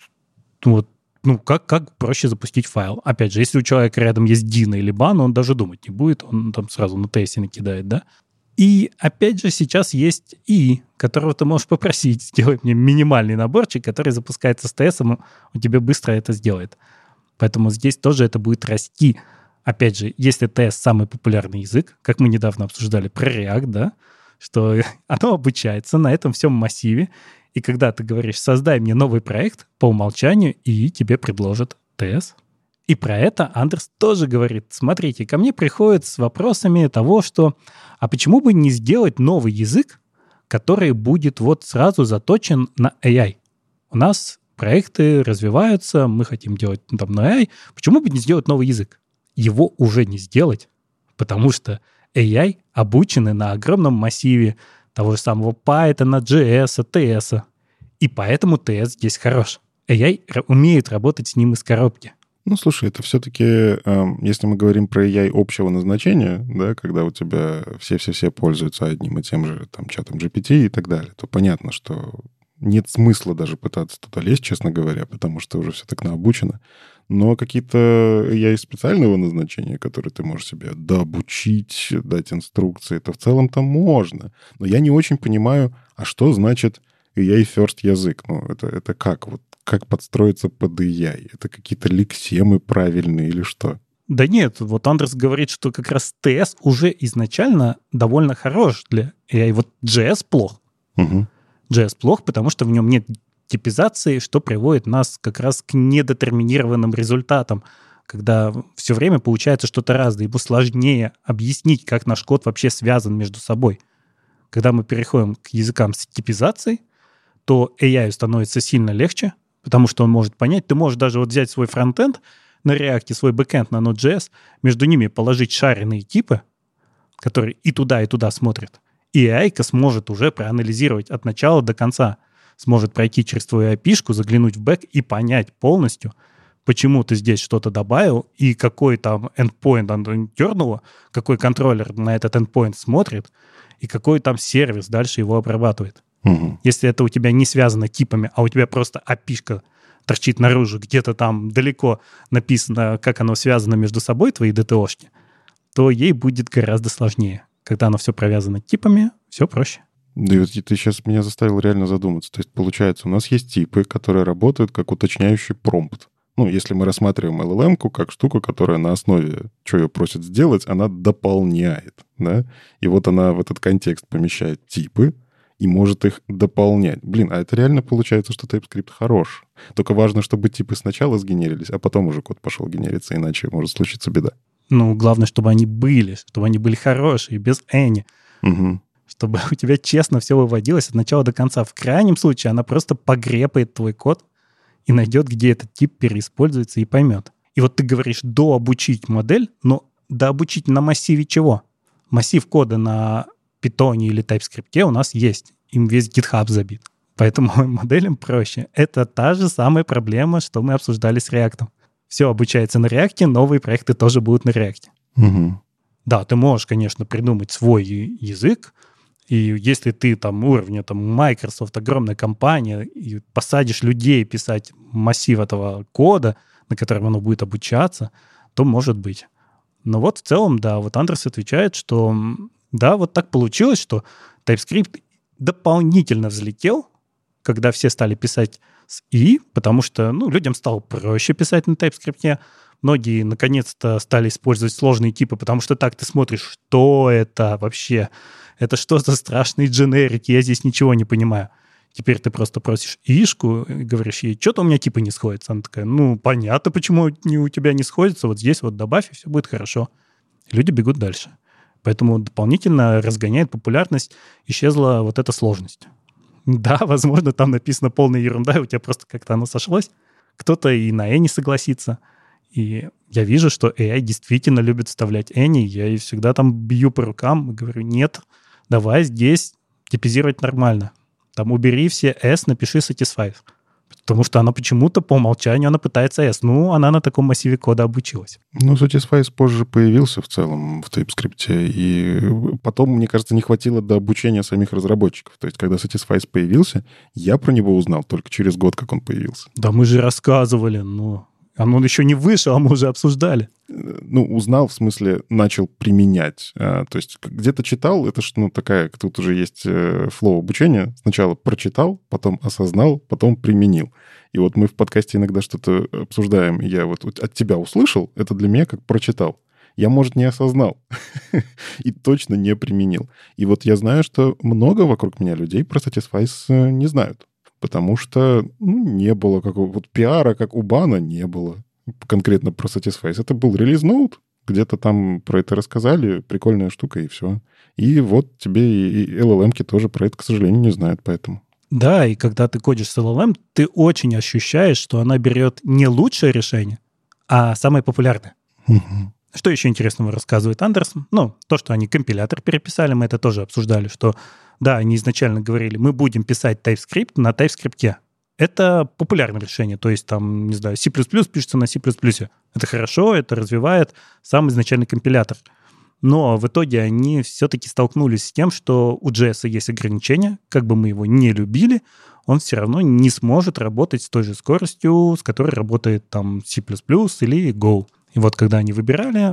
как проще запустить файл. Опять же, если у человека рядом есть Dino или Ban, он даже думать не будет, он там сразу на TS накидает, да? И, опять же, сейчас есть ИИ, которого ты можешь попросить, сделай мне минимальный наборчик, который запускается с TS, он тебе быстро это сделает. Поэтому здесь тоже это будет расти. Опять же, если TS самый популярный язык, как мы недавно обсуждали про React, да, что оно обучается на этом всем массиве, и когда ты говоришь, создай мне новый проект, по умолчанию ИИ тебе предложит TS. И про это Андерс тоже говорит, смотрите, ко мне приходят с вопросами того, что а почему бы не сделать новый язык, который будет вот сразу заточен на AI? У нас проекты развиваются, мы хотим делать там на AI. Почему бы не сделать новый язык? Его уже не сделать, потому что AI обучены на огромном массиве того же самого Python, JS, TS. И поэтому TS здесь хорош. AI умеет работать с ним из коробки. Ну, слушай, это все-таки, если мы говорим про AI общего назначения, да, когда у тебя все пользуются одним и тем же там, чатом GPT и так далее, то понятно, что нет смысла даже пытаться туда лезть, честно говоря, потому что уже все так наобучено. Но какие-то AI специального назначения, которые ты можешь себе дообучить, дать инструкции, то в целом-то можно. Но я не очень понимаю, а что значит AI first язык? Ну, это как? Вот как подстроиться под AI? Это какие-то лексемы правильные или что? Да нет, вот Андерс говорит, что как раз TS уже изначально довольно хорош для AI. Вот JS плох. Угу. JS плох, потому что в нем нет типизации, что приводит нас как раз к недетерминированным результатам, когда все время получается что-то разное. Ему сложнее объяснить, как наш код вообще связан между собой. Когда мы переходим к языкам с типизацией, то AI становится сильно легче, потому что он может понять. Ты можешь даже вот взять свой фронтенд на React, свой бэкенд на Node.js, между ними положить шаренные типы, которые и туда смотрят. И AI сможет уже проанализировать от начала до конца, сможет пройти через твою API-шку, заглянуть в бэк и понять полностью, почему ты здесь что-то добавил, и какой там endpoint оно дернуло, какой контроллер на этот endpoint смотрит, и какой там сервис дальше его обрабатывает. Угу. Если это у тебя не связано типами, а у тебя просто API-шка торчит наружу, где-то там далеко написано, как оно связано между собой, твои DTO-шки, то ей будет гораздо сложнее. Когда оно все провязано типами, все проще. Да и вот ты сейчас меня заставил реально задуматься. То есть, получается, у нас есть типы, которые работают как уточняющий промпт. Ну, если мы рассматриваем LLM-ку как штуку, которая на основе, что ее просят сделать, она дополняет, да? И вот она в этот контекст помещает типы и может их дополнять. Блин, а это реально получается, что TypeScript хорош. Только важно, чтобы типы сначала сгенерились, а потом уже код пошел генериться, иначе может случиться беда. Ну, главное, чтобы они были хорошие, без any. Угу. чтобы у тебя честно все выводилось от начала до конца. В крайнем случае она просто погрепает твой код и найдет, где этот тип переиспользуется, и поймет. И вот ты говоришь дообучить модель, но дообучить на массиве чего? Массив кода на Python или TypeScript у нас есть. Им весь GitHub забит. Поэтому моделям проще. Это та же самая проблема, что мы обсуждали с React. Все обучается на React, новые проекты тоже будут на React. Угу. Да, ты можешь, конечно, придумать свой язык, и если ты там уровня там, Microsoft, огромная компания, и посадишь людей писать массив этого кода, на котором оно будет обучаться, то может быть. Но вот в целом, да, вот Андрес отвечает, что да, вот так получилось, что TypeScript дополнительно взлетел, когда все стали писать с И, потому что людям стало проще писать на TypeScript. Многие, наконец-то, стали использовать сложные типы, потому что так ты смотришь, что это вообще? Это что за страшные дженерики? Я здесь ничего не понимаю. Теперь ты просто просишь ишку и говоришь ей, что-то у меня типы не сходятся. Она такая, понятно, почему у тебя не сходятся. Вот здесь вот добавь, и все будет хорошо. И люди бегут дальше. Поэтому дополнительно разгоняет популярность, исчезла вот эта сложность. Да, возможно, там написано полная ерунда, и у тебя просто как-то оно сошлось. Кто-то и на не согласится. И я вижу, что AI действительно любит вставлять Any. Я ей всегда там бью по рукам и говорю, нет, давай здесь типизировать нормально. Там убери все S, напиши satisfied. Потому что она почему-то по умолчанию она пытается S. Она на таком массиве кода обучилась. Satisfied позже появился в целом в TypeScript, и потом, мне кажется, не хватило до обучения самих разработчиков. То есть, когда Satisfied появился, я про него узнал только через год, как он появился. Да мы же рассказывали, он еще не вышел, а мы уже обсуждали. Узнал, в смысле, начал применять. То есть где-то читал, это ж, такая, тут уже есть флоу обучения. Сначала прочитал, потом осознал, потом применил. И вот мы в подкасте иногда что-то обсуждаем, и я вот от тебя услышал, это для меня как прочитал. Я, может, не осознал и точно не применил. И вот я знаю, что много вокруг меня людей про Satisfice не знают. Потому что не было какого-то вот пиара, как у Бана, не было конкретно про Satisfice. Это был релиз-ноут, где-то там про это рассказали, прикольная штука, и все. И вот тебе и LLM-ки тоже про это, к сожалению, не знают, поэтому. Да, и когда ты кодишь с LLM, ты очень ощущаешь, что она берет не лучшее решение, а самое популярное. Угу. Что еще интересного рассказывает Андерс? То, что они компилятор переписали, мы это тоже обсуждали, что да, они изначально говорили, мы будем писать TypeScript на TypeScript. Это популярное решение, то есть там, не знаю, C++ пишется на C++. Это хорошо, это развивает сам изначальный компилятор. Но в итоге они все-таки столкнулись с тем, что у JS есть ограничения, как бы мы его не любили, он все равно не сможет работать с той же скоростью, с которой работает там C++ или Go. И вот когда они выбрали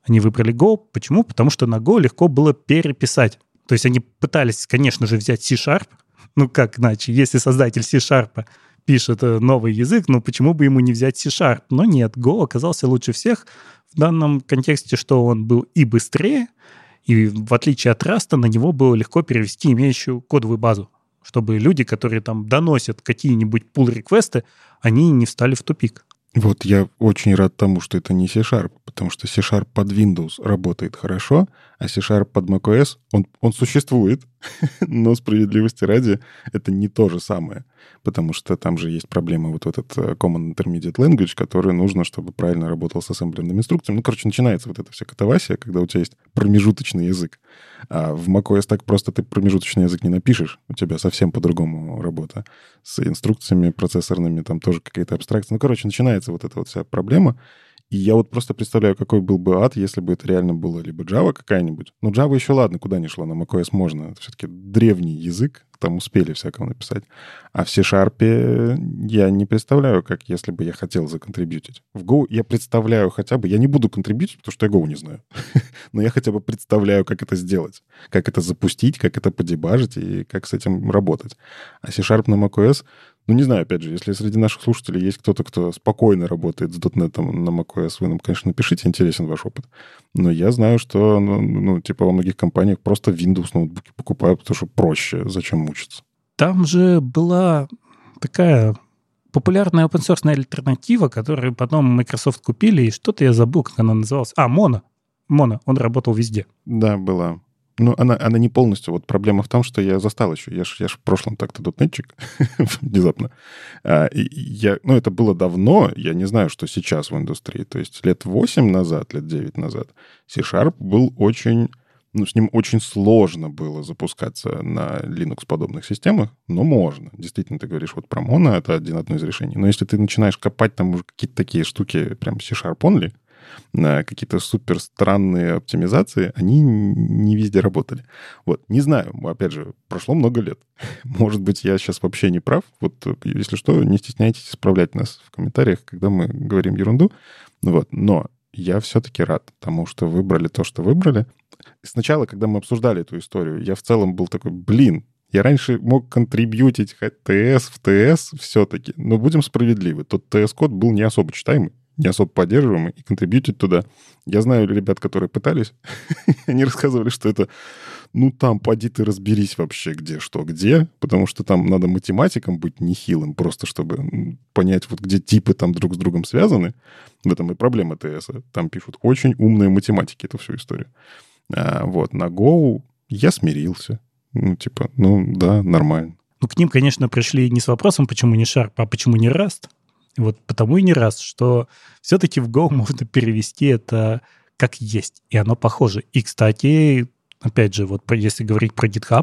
Go. Почему? Потому что на Go легко было переписать. То есть они пытались, конечно же, взять C-Sharp. Как иначе? Если создатель C-Sharp пишет новый язык, почему бы ему не взять C-Sharp? Но нет, Go оказался лучше всех в данном контексте, что он был и быстрее, и в отличие от Rust, на него было легко перевести имеющую кодовую базу, чтобы люди, которые там доносят какие-нибудь pull-реквесты, они не встали в тупик. Вот я очень рад тому, что это не C-Sharp, потому что C-Sharp под Windows работает хорошо, а C-Sharp под macOS, он существует, но справедливости ради это не то же самое, потому что там же есть проблема вот этот Common Intermediate Language, который нужно, чтобы правильно работал с ассемблерными инструкциями. Начинается вот эта вся катавасия, когда у тебя есть промежуточный язык. А в macOS так просто ты промежуточный язык не напишешь, у тебя совсем по-другому работа. С инструкциями процессорными там тоже какая-то абстракция. Начинается вот эта вот вся проблема. И я вот просто представляю, какой был бы ад, если бы это реально было либо Java какая-нибудь. Java еще ладно, куда ни шло, на macOS можно. Это все-таки древний язык, там успели всякого написать. А в C-Sharp я не представляю, как если бы я хотел законтрибьютить. В Go я представляю хотя бы, я не буду контрибьютить, потому что я Go не знаю. Но я хотя бы представляю, как это сделать. Как это запустить, как это подебажить и как с этим работать. А C-Sharp на macOS... не знаю, опять же, если среди наших слушателей есть кто-то, кто спокойно работает с .NET на macOS, вы нам, конечно, напишите, интересен ваш опыт. Но я знаю, что, во многих компаниях просто Windows ноутбуки покупают, потому что проще. Зачем мучиться? Там же была такая популярная open-source альтернатива, которую потом Microsoft купили, и что-то я забыл, как она называлась. Mono. Он работал везде. Да, была. Ну, она не полностью. Вот проблема в том, что я застал еще. Я ж в прошлом так-то дотнетчик внезапно. Это было давно. Я не знаю, что сейчас в индустрии. То есть лет 8 назад, лет 9 назад C-Sharp был очень... с ним очень сложно было запускаться на Linux-подобных системах, но можно. Действительно, ты говоришь, вот про Mono — это одно из решений. Но если ты начинаешь копать там уже какие-то такие штуки, прям C-Sharp only, на какие-то супер странные оптимизации, они не везде работали. Вот, не знаю, опять же, прошло много лет. Может быть, я сейчас вообще не прав. Вот, если что, не стесняйтесь исправлять нас в комментариях, когда мы говорим ерунду. Вот, но я все-таки рад тому, что выбрали то, что выбрали. Сначала, когда мы обсуждали эту историю, я в целом был такой, я раньше мог контрибьютить TS в TS все-таки, но будем справедливы. Тот TS-код был не особо читаемый, не особо поддерживаемый, и контрибьютить туда. Я знаю ребят, которые пытались, они рассказывали, что это, там поди ты разберись вообще, где что, где, потому что там надо математиком быть нехилым, просто чтобы понять, вот где типы там друг с другом связаны. В этом и проблема ТС. Там пишут очень умные математики эту всю историю. Вот, на Go я смирился. Да, нормально. К ним, конечно, пришли не с вопросом, почему не Sharp, а почему не Rust. Вот потому и не Rust, что все-таки в Go можно перевести это как есть, и оно похоже. И, кстати, опять же, вот если говорить про GitHub,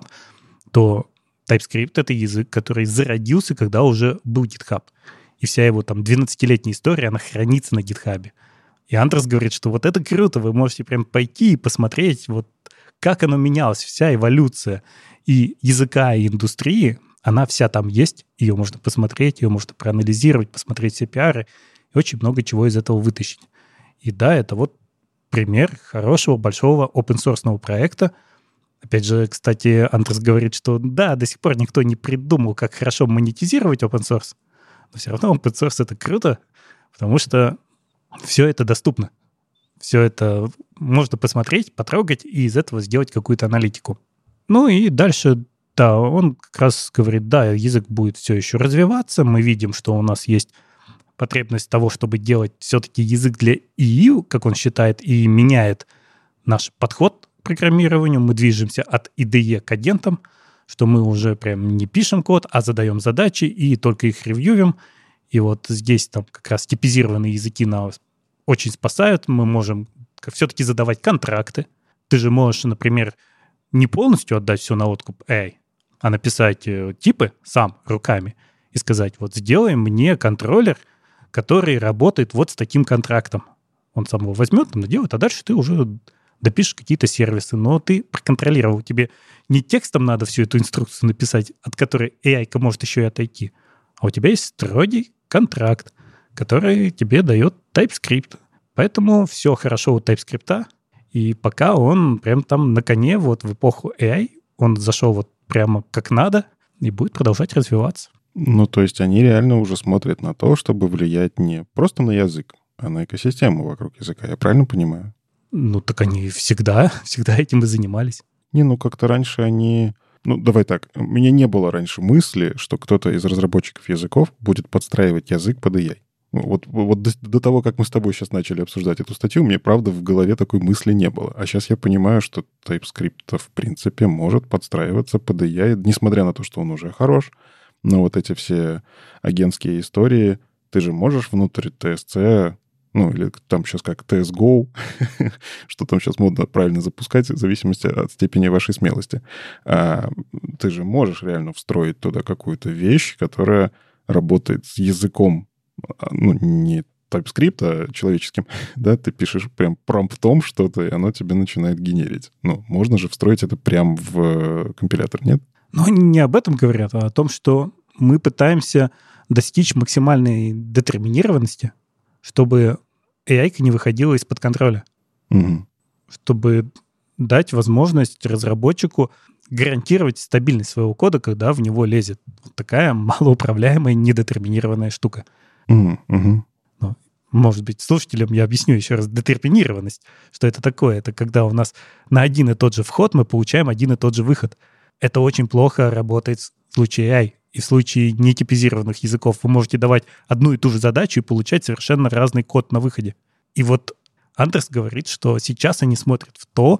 то TypeScript — это язык, который зародился, когда уже был GitHub. И вся его там 12-летняя история, она хранится на GitHub. И Андрес говорит, что вот это круто, вы можете прям пойти и посмотреть, вот как оно менялось, вся эволюция и языка, и индустрии, она вся там есть, ее можно посмотреть, ее можно проанализировать, посмотреть все пиары, и очень много чего из этого вытащить. И да, это вот пример хорошего, большого open-source проекта. Опять же, кстати, Андрес говорит, что да, до сих пор никто не придумал, как хорошо монетизировать open-source, но все равно open-source — это круто, потому что все это доступно. Все это можно посмотреть, потрогать и из этого сделать какую-то аналитику. Ну и дальше, да, он как раз говорит, да, язык будет все еще развиваться, мы видим, что у нас есть потребность того, чтобы делать все-таки язык для EU, как он считает, и меняет наш подход к программированию. Мы движемся от IDE к агентам, что мы уже прям не пишем код, а задаем задачи и только их ревьюем. И вот здесь там как раз типизированные языки нас очень спасают. Мы можем все-таки задавать контракты. Ты же можешь, например, не полностью отдать все на откуп AI, а написать типы сам руками и сказать, вот сделай мне контроллер, который работает вот с таким контрактом. Он сам его возьмет, наделает, а дальше ты уже допишешь какие-то сервисы. Но ты проконтролировал. Тебе не текстом надо всю эту инструкцию написать, от которой AI-ка может еще и отойти, а у тебя есть строгий контракт, который тебе дает TypeScript. Поэтому все хорошо у TypeScript, и пока он прям там на коне, вот в эпоху AI, он зашел вот прямо как надо и будет продолжать развиваться. То есть они реально уже смотрят на то, чтобы влиять не просто на язык, а на экосистему вокруг языка. Я правильно понимаю? Так они всегда этим и занимались. Как-то раньше они... давай так. У меня не было раньше мысли, что кто-то из разработчиков языков будет подстраивать язык под AI. Вот до того, как мы с тобой сейчас начали обсуждать эту статью, мне, правда, в голове такой мысли не было. А сейчас я понимаю, что TypeScript, в принципе, может подстраиваться под AI, несмотря на то, что он уже хорош. Но вот эти все агентские истории, ты же можешь внутрь TSC, или там сейчас как TSGO, что там сейчас модно правильно запускать, в зависимости от степени вашей смелости. Ты же можешь реально встроить туда какую-то вещь, которая работает с языком, не TypeScript, а человеческим, да, ты пишешь прям промптом что-то, и оно тебе начинает генерить. Можно же встроить это прям в компилятор, нет? Но они не об этом говорят, а о том, что мы пытаемся достичь максимальной детерминированности, чтобы AI не выходила из-под контроля. Угу. Чтобы дать возможность разработчику гарантировать стабильность своего кода, когда в него лезет вот такая малоуправляемая, недетерминированная штука. Угу. Может быть, слушателям я объясню еще раз детерминированность. Что это такое? Это когда у нас на один и тот же вход мы получаем один и тот же выход. Это очень плохо работает в случае AI. И в случае нетипизированных языков вы можете давать одну и ту же задачу и получать совершенно разный код на выходе. И вот Андрес говорит, что сейчас они смотрят в то,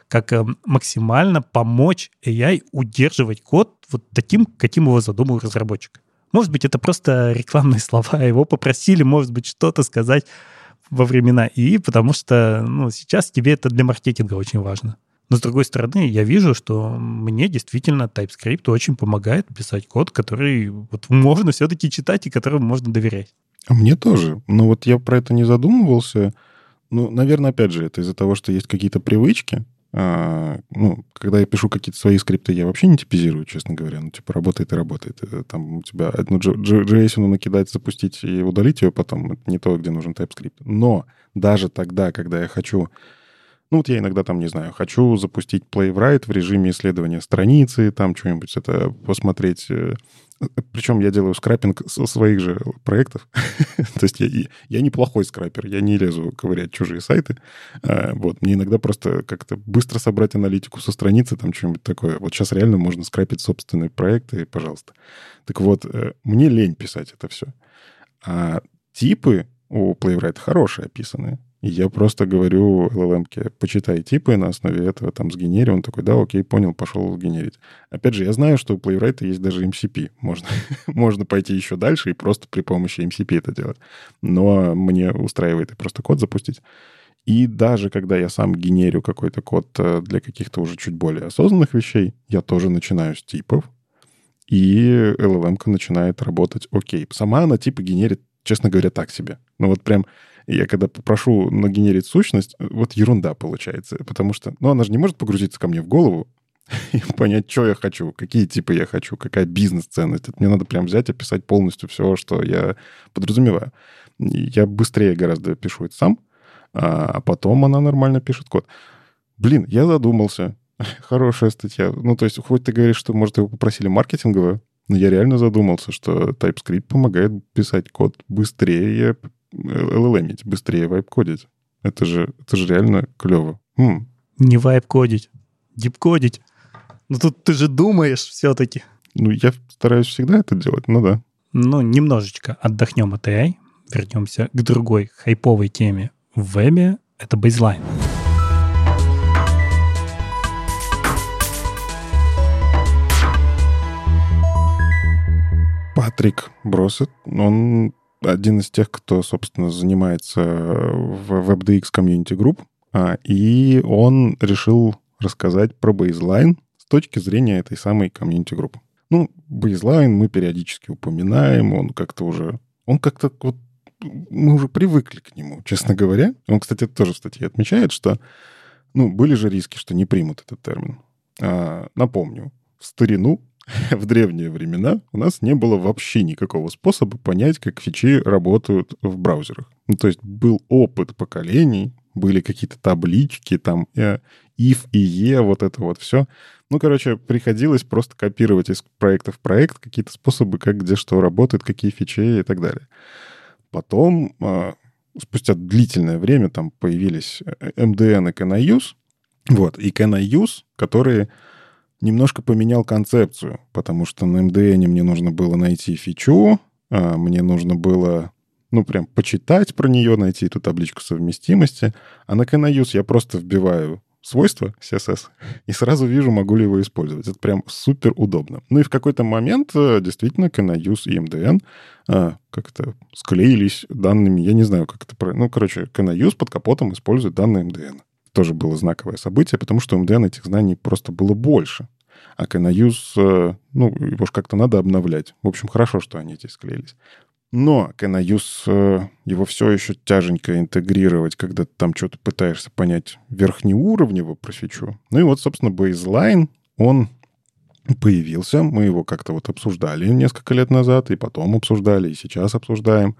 как максимально помочь AI удерживать код вот таким, каким его задумал разработчик. Может быть, это просто рекламные слова, его попросили, может быть, что-то сказать во времена ИИ, потому что сейчас тебе это для маркетинга очень важно. Но, с другой стороны, я вижу, что мне действительно TypeScript очень помогает писать код, который вот можно все-таки читать и которому можно доверять. А мне тоже. Но вот я про это не задумывался. Наверное, опять же, это из-за того, что есть какие-то привычки. Когда я пишу какие-то свои скрипты, я вообще не типизирую, честно говоря. Работает и работает. Там у тебя JS накидать, запустить и удалить ее потом, это не то, где нужен TypeScript. Но даже тогда, когда я хочу... я иногда там, не знаю, хочу запустить Playwright в режиме исследования страницы, там что-нибудь это посмотреть. Причем я делаю скрапинг со своих же проектов. То есть я неплохой скрапер, я не лезу ковырять чужие сайты. Мне иногда просто как-то быстро собрать аналитику со страницы, там что-нибудь такое. Вот сейчас реально можно скрапить собственные проекты, пожалуйста. Так вот, мне лень писать это все. А типы у Playwright хорошие описаны. И я просто говорю LLM-ке, почитай типы, на основе этого там сгенери. Он такой, да, окей, понял, пошел генерить. Опять же, я знаю, что у Playwright есть даже MCP. Можно пойти еще дальше и просто при помощи MCP это делать. Но мне устраивает и просто код запустить. И даже когда я сам генерю какой-то код для каких-то уже чуть более осознанных вещей, я тоже начинаю с типов, и LLM-ка начинает работать окей. Сама она типы генерит, честно говоря, так себе. Прям... Я когда попрошу нагенерить сущность, вот ерунда получается. Потому что, она же не может погрузиться ко мне в голову и понять, что я хочу, какие типы я хочу, какая бизнес-ценность. Это мне надо прям взять и описать полностью все, что я подразумеваю. Я быстрее гораздо пишу это сам, а потом она нормально пишет код. Я задумался. Хорошая статья. То есть, хоть ты говоришь, что, может, его попросили маркетинговую, но я реально задумался, что TypeScript помогает писать код быстрее, LLM-ить, быстрее вайп-кодить. Это же реально клево. Не вайп-кодить, дип-кодить. Тут ты же думаешь все-таки. Я стараюсь всегда это делать, да. Немножечко отдохнем от AI, вернемся к другой хайповой теме в вебе. Это бейзлайн. Патрик Бросет, он один из тех, кто, собственно, занимается в WebDX Community Group, и он решил рассказать про бейзлайн с точки зрения этой самой Community Group. Бейзлайн мы периодически упоминаем, он как-то вот мы уже привыкли к нему, честно говоря. Он, кстати, тоже в статье отмечает, что, были же риски, что не примут этот термин. Напомню, в старину, в древние времена у нас не было вообще никакого способа понять, как фичи работают в браузерах. То есть был опыт поколений, были какие-то таблички, там if и e, вот это вот все. Приходилось просто копировать из проекта в проект какие-то способы, как где что работает, какие фичи и так далее. Потом, спустя длительное время, там появились MDN и CanIUse. И CanIUse, которые немножко поменял концепцию, потому что на MDN мне нужно было найти фичу, мне нужно было, прям почитать про нее, найти эту табличку совместимости, а на CanIUse я просто вбиваю свойства CSS и сразу вижу, могу ли его использовать. Это прям супер удобно. И в какой-то момент действительно CanIUse и MDN как-то склеились данными, я не знаю, как это... CanIUse под капотом использует данные MDN. Тоже было знаковое событие, потому что у MDN этих знаний просто было больше. А CanIUse, его же как-то надо обновлять. В общем, хорошо, что они здесь склеились. Но CanIUse, его все еще тяженько интегрировать, когда ты там что-то пытаешься понять верхнеуровнево про фичу. Собственно, бейзлайн, он появился. Мы его как-то обсуждали несколько лет назад, и потом обсуждали, и сейчас обсуждаем.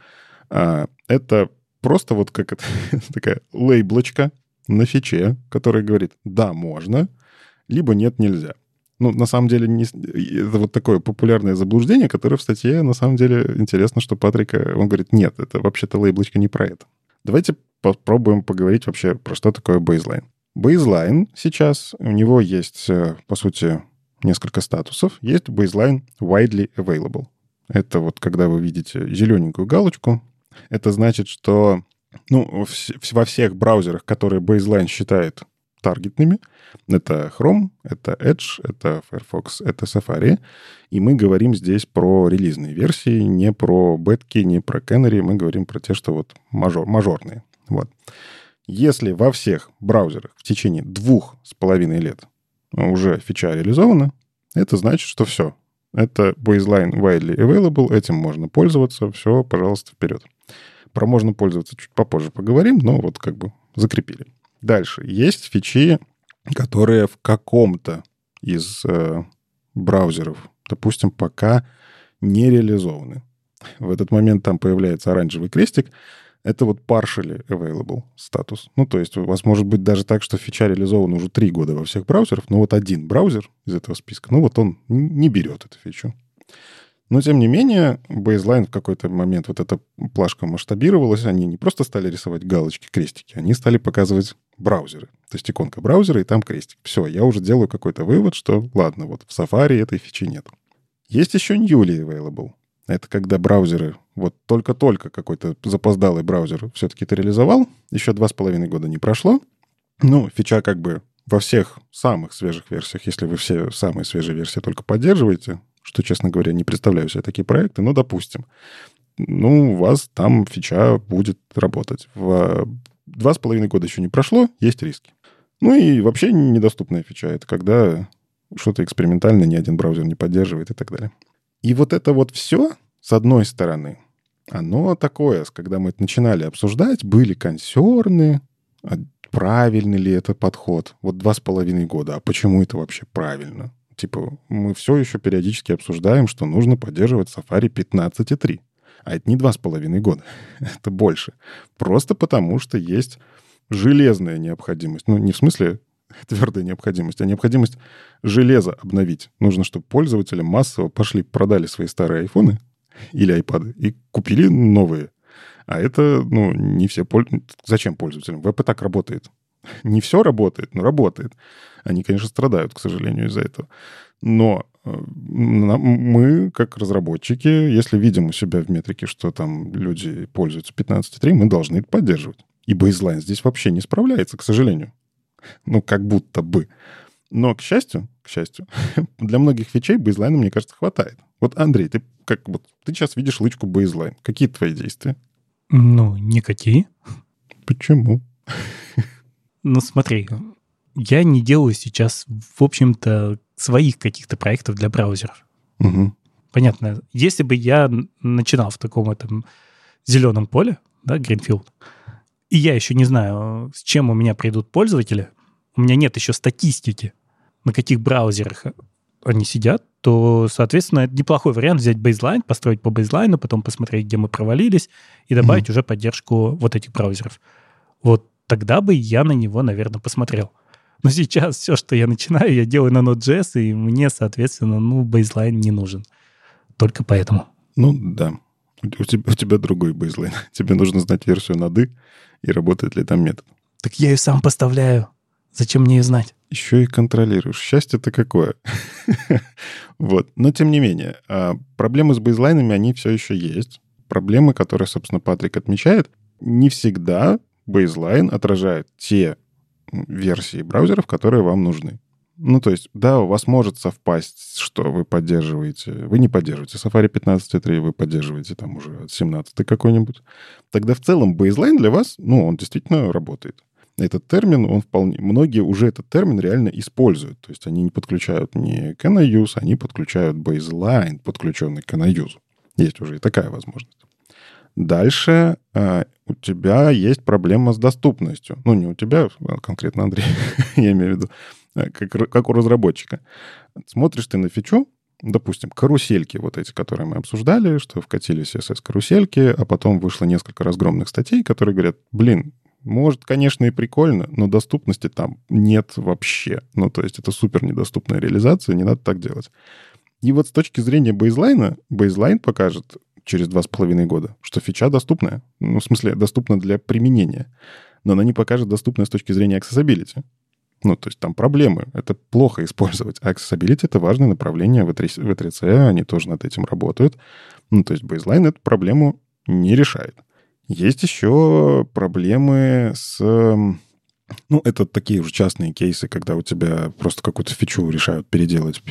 Это просто такая лейблочка на фиче, которая говорит, да, можно, либо нет, нельзя. На самом деле, это такое популярное заблуждение, которое в статье, на самом деле, интересно, что Патрика, он говорит, нет, это вообще-то лейблочка не про это. Давайте попробуем поговорить вообще, про что такое бейзлайн. Бейзлайн сейчас, у него есть, по сути, несколько статусов. Есть бейзлайн widely available. Это когда вы видите зелененькую галочку, это значит, что во всех браузерах, которые бейзлайн считает таргетными. Это Chrome, это Edge, это Firefox, это Safari. И мы говорим здесь про релизные версии, не про бетки, не про Canary. Мы говорим про те, что вот мажорные. Вот. Если во всех браузерах в течение 2,5 лет уже фича реализована, это значит, что все. Это baseline widely available, этим можно пользоваться, все, пожалуйста, вперед. Про можно пользоваться чуть попозже поговорим, но вот как бы закрепили. Дальше. Есть фичи, которые в каком-то из браузеров, допустим, пока не реализованы. В этот момент там появляется оранжевый крестик. Это вот partially available статус. Ну, то есть у вас может быть даже так, что фича реализована уже 3 года во всех браузерах, но вот один браузер из этого списка, ну, вот он не берет эту фичу. Но, тем не менее, Baseline в какой-то момент вот эта плашка масштабировалась, они не просто стали рисовать галочки, крестики, они стали показывать браузеры. То есть иконка браузера, и там крестик. Все, я уже делаю какой-то вывод, что, ладно, вот в Safari этой фичи нет. Есть еще newly available. Это когда браузеры, вот только-только какой-то запоздалый браузер все-таки ты реализовал, еще 2,5 года не прошло. Ну, фича как бы во всех самых свежих версиях, если вы все самые свежие версии только поддерживаете, что, честно говоря, не представляю себе такие проекты, но допустим, ну, у вас там фича будет работать. В 2,5 года еще не прошло, есть риски. Ну и вообще недоступная фича. Это когда что-то экспериментальное ни один браузер не поддерживает и так далее. И вот это вот все, с одной стороны, оно такое, когда мы это начинали обсуждать, были консерны, правильный ли это подход. Вот 2,5 года, а почему это вообще правильно? Типа, мы все еще периодически обсуждаем, что нужно поддерживать Safari 15.3. А это не 2,5 года, это больше. Просто потому, что есть железная необходимость. Ну, не в смысле твердая необходимость, а необходимость железа обновить. Нужно, чтобы пользователи массово пошли, продали свои старые айфоны или айпады и купили новые. А это, ну, не все... Зачем пользователям? Веб и так работает. Не все работает, но работает. Они, конечно, страдают, к сожалению, из-за этого. Но мы, как разработчики, если видим у себя в метрике, что там люди пользуются 15.3, мы должны это поддерживать. И Baseline здесь вообще не справляется, к сожалению. Ну, как будто бы. Но, к счастью, для многих фичей Baseline, мне кажется, хватает. Вот, Андрей, ты сейчас видишь лычку Baseline. Какие твои действия? Ну, никакие. Почему? Ну, смотри, я не делаю сейчас, в общем-то, своих каких-то проектов для браузеров. Угу. Понятно. Если бы я начинал в таком этом зеленом поле, да, Greenfield, и я еще не знаю, с чем у меня придут пользователи, у меня нет еще статистики, на каких браузерах они сидят, то, соответственно, это неплохой вариант взять Baseline, построить по Baseline, потом посмотреть, где мы провалились, и добавить уже поддержку вот этих браузеров. Вот тогда бы я на него, наверное, посмотрел. Но сейчас все, что я начинаю, я делаю на Node.js, и мне, соответственно, Baseline не нужен. Только поэтому. Ну, да. У тебя другой Baseline. Тебе нужно знать версию ноды и работает ли там метод. Так я ее сам поставляю. Зачем мне ее знать? Еще и контролируешь. Счастье-то какое. Вот. Но, тем не менее, проблемы с бейзлайнами, они все еще есть. Проблемы, которые, собственно, Патрик отмечает, не всегда бейзлайн отражает те версии браузеров, которые вам нужны. Ну, то есть, да, у вас может совпасть, что вы поддерживаете... Вы не поддерживаете Safari 15.3, вы поддерживаете там уже 17 какой-нибудь. Тогда в целом бейзлайн для вас, он действительно работает. Этот термин, он вполне... Многие уже этот термин реально используют. То есть они не подключают не CanIUse, они подключают baseline, подключенный к CanIUse. Есть уже и такая возможность. Дальше у тебя есть проблема с доступностью. Ну, не у тебя, конкретно, Андрей, я имею в виду, как у разработчика. Смотришь ты на фичу, допустим, карусельки вот эти, которые мы обсуждали, что вкатили CSS-карусельки, а потом вышло несколько разгромных статей, которые говорят, может, конечно, и прикольно, но доступности там нет вообще. Ну, то есть это супер недоступная реализация, не надо так делать. И вот с точки зрения бейзлайна, бейзлайн покажет через 2,5 года, что фича доступная. Ну, в смысле, доступна для применения. Но она не покажет доступная с точки зрения accessibility. Ну, то есть там проблемы. Это плохо использовать. А accessibility — это важное направление в V3C, они тоже над этим работают. Ну, то есть бейзлайн эту проблему не решает. Есть еще проблемы с Ну, это такие уже частные кейсы, когда у тебя просто какую-то фичу решают переделать,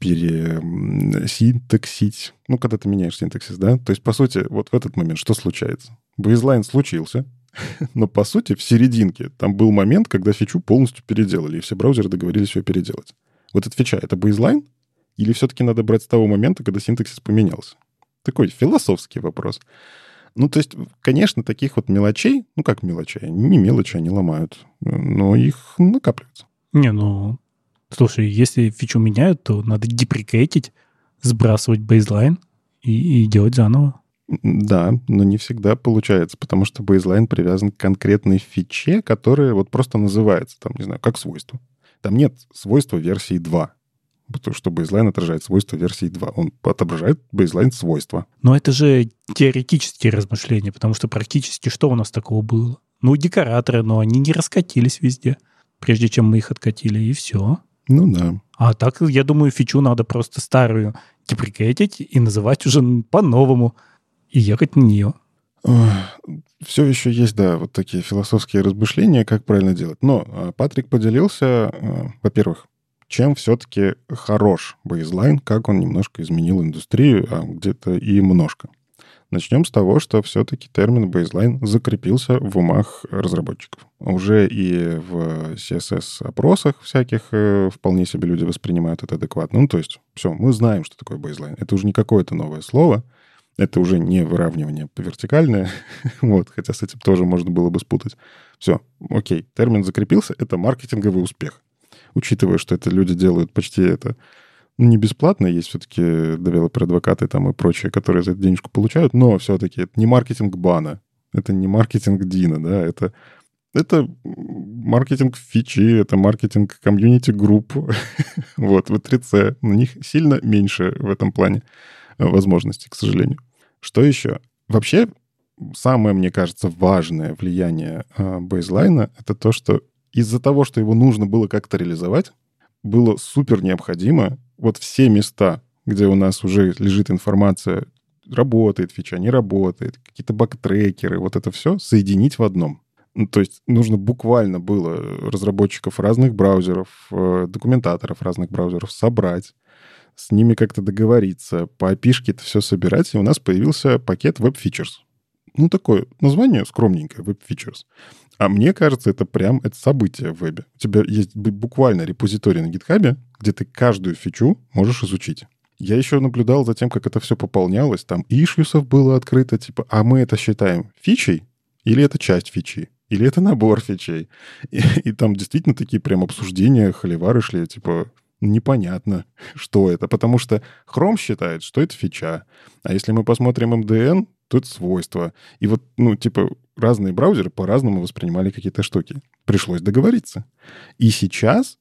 пересинтаксить. Ну, когда ты меняешь синтаксис, да? То есть, по сути, вот в этот момент что случается? Бейзлайн случился, но, по сути, в серединке там был момент, когда фичу полностью переделали, и все браузеры договорились ее переделать. Вот эта фича — это бейзлайн? Или все-таки надо брать с того момента, когда синтаксис поменялся? Такой философский вопрос. Ну, то есть, конечно, таких вот мелочей, ну, как мелочей, они не мелочи, они ломают, но их накапливается. Не, ну, слушай, если фичу меняют, то надо деприкейтить, сбрасывать бейзлайн и делать заново. Да, но не всегда получается, потому что бейзлайн привязан к конкретной фиче, которая вот просто называется, там, не знаю, как свойство. Там нет свойства версии 2, потому что бейзлайн отражает свойства версии 2. Он отображает бейзлайн свойства. Но это же теоретические размышления, потому что практически что у нас такого было? Ну, декораторы, но они не раскатились везде, прежде чем мы их откатили, и все. Ну да. А так, я думаю, фичу надо просто старую деприкейтить и называть уже по-новому, и ехать на нее. Все еще есть, да, вот такие философские размышления, как правильно делать. Но Патрик поделился, во-первых, чем все-таки хорош бейзлайн, как он немножко изменил индустрию, а где-то и немножко. Начнем с того, что все-таки термин бейзлайн закрепился в умах разработчиков. Уже и в CSS-опросах всяких вполне себе люди воспринимают это адекватно. Ну, то есть, все, мы знаем, что такое бейзлайн. Это уже не какое-то новое слово, это уже не выравнивание вертикальное, вот, хотя с этим тоже можно было бы спутать. Все, окей, термин закрепился, это маркетинговый успех. Учитывая, что это люди делают почти это не бесплатно, есть все-таки девелопер-адвокаты там и прочие, которые за это денежку получают, но все-таки это не маркетинг бана, это не маркетинг Дина, да, это маркетинг фичи, это маркетинг комьюнити-групп, вот, в 3C. У них сильно меньше в этом плане возможностей, к сожалению. Что еще? Вообще, самое, мне кажется, важное влияние бейзлайна — это то, что из-за того, что его нужно было как-то реализовать, было супер необходимо вот все места, где у нас уже лежит информация, работает фича, не работает, какие-то бэктрекеры, вот это все соединить в одном. Ну, то есть нужно буквально было разработчиков разных браузеров, документаторов разных браузеров собрать, с ними как-то договориться, по API-шке это все собирать, и у нас появился пакет Web Features. Ну, такое название скромненькое, Web Features. А мне кажется, это событие в вебе. У тебя есть буквально репозиторий на GitHub, где ты каждую фичу можешь изучить. Я еще наблюдал за тем, как это все пополнялось. Там ишьюсов было открыто, типа, а мы это считаем фичей? Или это часть фичи? Или это набор фичей? И там действительно такие прям обсуждения, холивары шли, типа, непонятно, что это. Потому что Chrome считает, что это фича. А если мы посмотрим MDN, то это свойство. И вот, ну, типа, разные браузеры по-разному воспринимали какие-то штуки. Пришлось договориться. И сейчас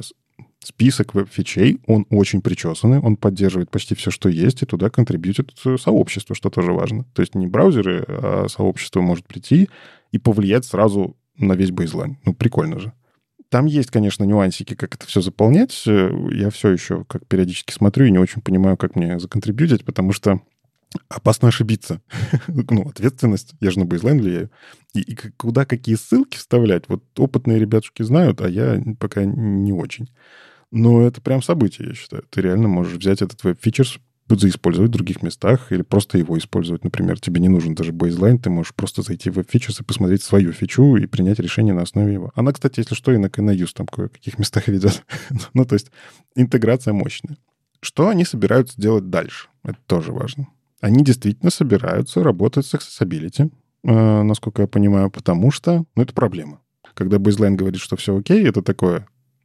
список веб-фичей, он очень причесанный, он поддерживает почти все, что есть, и туда контрибьютит сообщество, что тоже важно. То есть не браузеры, а сообщество может прийти и повлиять сразу на весь бейзлайн. Ну, прикольно же. Там есть, конечно, нюансики, как это все заполнять. Я все еще как периодически смотрю и не очень понимаю, как мне законтрибьютить, потому что опасно ошибиться. Ну, ответственность. Я же на бейзлайн влияю. И куда какие ссылки вставлять? Вот опытные ребятушки знают, а я пока не очень. Но это прям событие, я считаю. Ты реально можешь взять этот веб-фичерс, заиспользовать в других местах или просто его использовать. Например, тебе не нужен даже бейзлайн, ты можешь просто зайти в веб-фичерс и посмотреть свою фичу и принять решение на основе его. Она, кстати, если что, и на use там кое-каких местах ведет. Ну, то есть интеграция мощная. Что они собираются делать дальше? Это тоже важно. Они действительно собираются работать с accessibility, насколько я понимаю, потому что, ну, это проблема. Когда бейзлайн говорит, что все окей, это такое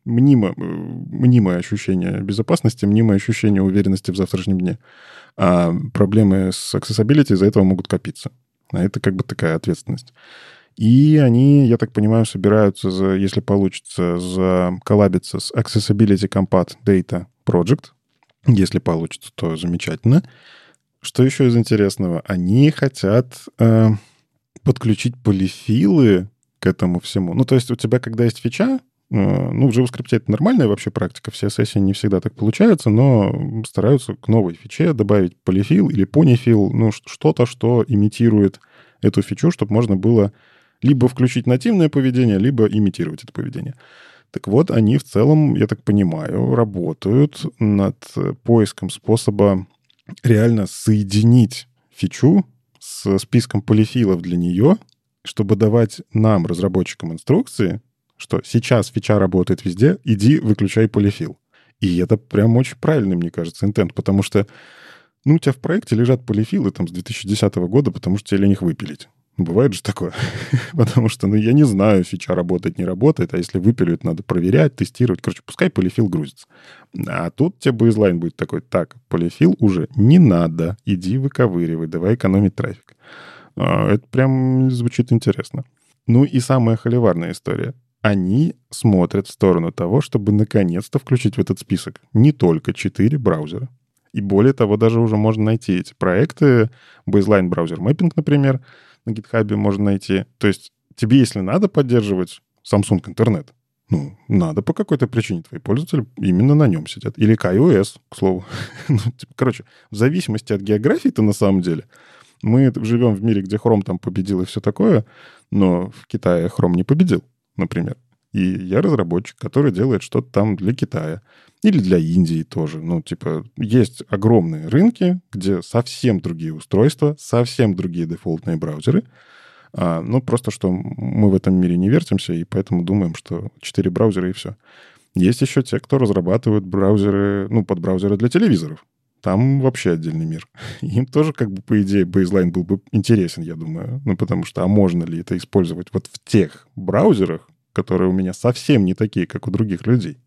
мнимое ощущение безопасности, мнимое ощущение уверенности в завтрашнем дне. А проблемы с accessibility из-за этого могут копиться. А это как бы такая ответственность. И они, я так понимаю, собираются, если получится, заколлабиться с Accessibility Compat Data Project. Если получится, то замечательно. Что еще из интересного? Они хотят подключить полифилы к этому всему. Ну, то есть у тебя, когда есть фича, ну, в JavaScript это нормальная вообще практика, в CSS не всегда так получается, но стараются к новой фиче добавить полифил или понифил, ну, что-то, что имитирует эту фичу, чтобы можно было Либо включить нативное поведение, либо имитировать это поведение. Так вот, они в целом, я так понимаю, работают над поиском способа реально соединить фичу с списком полифилов для нее, чтобы давать нам, разработчикам, инструкции, что сейчас фича работает везде, иди выключай полифил. И это прям очень правильный, мне кажется, интент, потому что у тебя в проекте лежат полифилы там с 2010 года, потому что тебе лень их выпилить. Бывает же такое. Потому что, я не знаю, фича работает, не работает, а если выпилят, надо проверять, тестировать. Короче, пускай полифил грузится. А тут тебе бейзлайн будет такой: так, полифил уже не надо, иди выковыривай, давай экономить трафик. Это прям звучит интересно. И самая холиварная история. Они смотрят в сторону того, чтобы наконец-то включить в этот список не только 4 браузера. И более того, даже уже можно найти эти проекты. Baseline Browser Mapping, например, на GitHub можно найти. То есть тебе, если надо поддерживать Samsung интернет, надо по какой-то причине. Твои пользователи именно на нем сидят. Или iOS, к слову. Короче, в зависимости от географии-то на самом деле. Мы живем в мире, где Chrome там победил и все такое, но в Китае Chrome не победил, например. И я разработчик, который делает что-то там для Китая. Или для Индии тоже. Есть огромные рынки, где совсем другие устройства, совсем другие дефолтные браузеры. Просто что мы в этом мире не вертимся, и поэтому думаем, что 4 браузера и все. Есть еще те, кто разрабатывают браузеры, под браузеры для телевизоров. Там вообще отдельный мир. Им тоже, по идее, Baseline был бы интересен, я думаю. Потому что, можно ли это использовать вот в тех браузерах, которые у меня совсем не такие, как у других людей.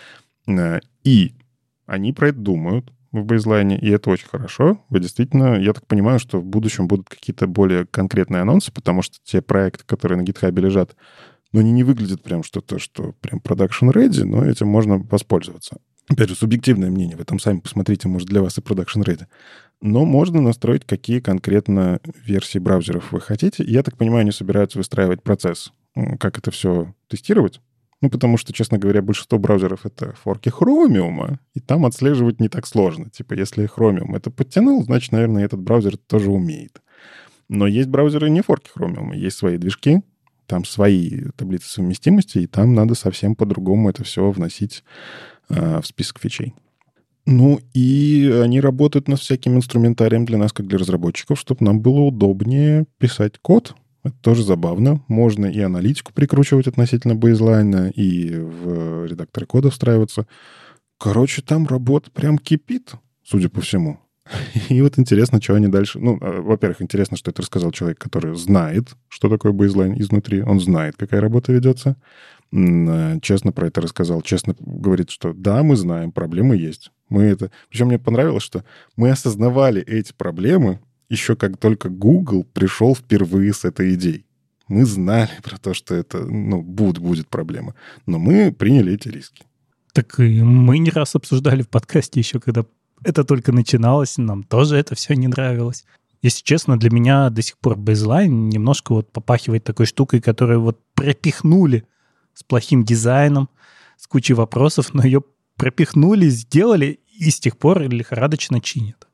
И они про это думают в Baseline, и это очень хорошо. Вы действительно, я так понимаю, что в будущем будут какие-то более конкретные анонсы, потому что те проекты, которые на GitHub лежат, они не выглядят прям что-то, что прям production ready, но этим можно воспользоваться. Опять же, субъективное мнение. Вы там сами посмотрите, может, для вас и production ready. Но можно настроить, какие конкретно версии браузеров вы хотите. Я так понимаю, они собираются выстраивать процесс, как это все тестировать. Потому что, честно говоря, большинство браузеров — это форки Chromium, и там отслеживать не так сложно. Если Chromium это подтянул, значит, наверное, этот браузер это умеет. Но есть браузеры не форки Chromium, есть свои движки, там свои таблицы совместимости, и там надо совсем по-другому это все вносить в список фичей. И они работают над всяким инструментарием для нас, как для разработчиков, чтобы нам было удобнее писать код. Это тоже забавно. Можно и аналитику прикручивать относительно бейзлайна, и в редакторы кода встраиваться. Короче, там работа прям кипит, судя по всему. И вот интересно, что они дальше... Во-первых, интересно, что это рассказал человек, который знает, что такое бейзлайн изнутри. Он знает, какая работа ведется. Честно про это рассказал. Честно говорит, что да, мы знаем, проблемы есть. Причем мне понравилось, что мы осознавали эти проблемы еще как только Google пришел впервые с этой идеей. Мы знали про то, что это, будет проблема. Но мы приняли эти риски. Так и мы не раз обсуждали в подкасте еще, когда это только начиналось, нам тоже это все не нравилось. Если честно, для меня до сих пор Baseline немножко попахивает такой штукой, которую пропихнули с плохим дизайном, с кучей вопросов, но ее пропихнули, сделали, и с тех пор лихорадочно чинят.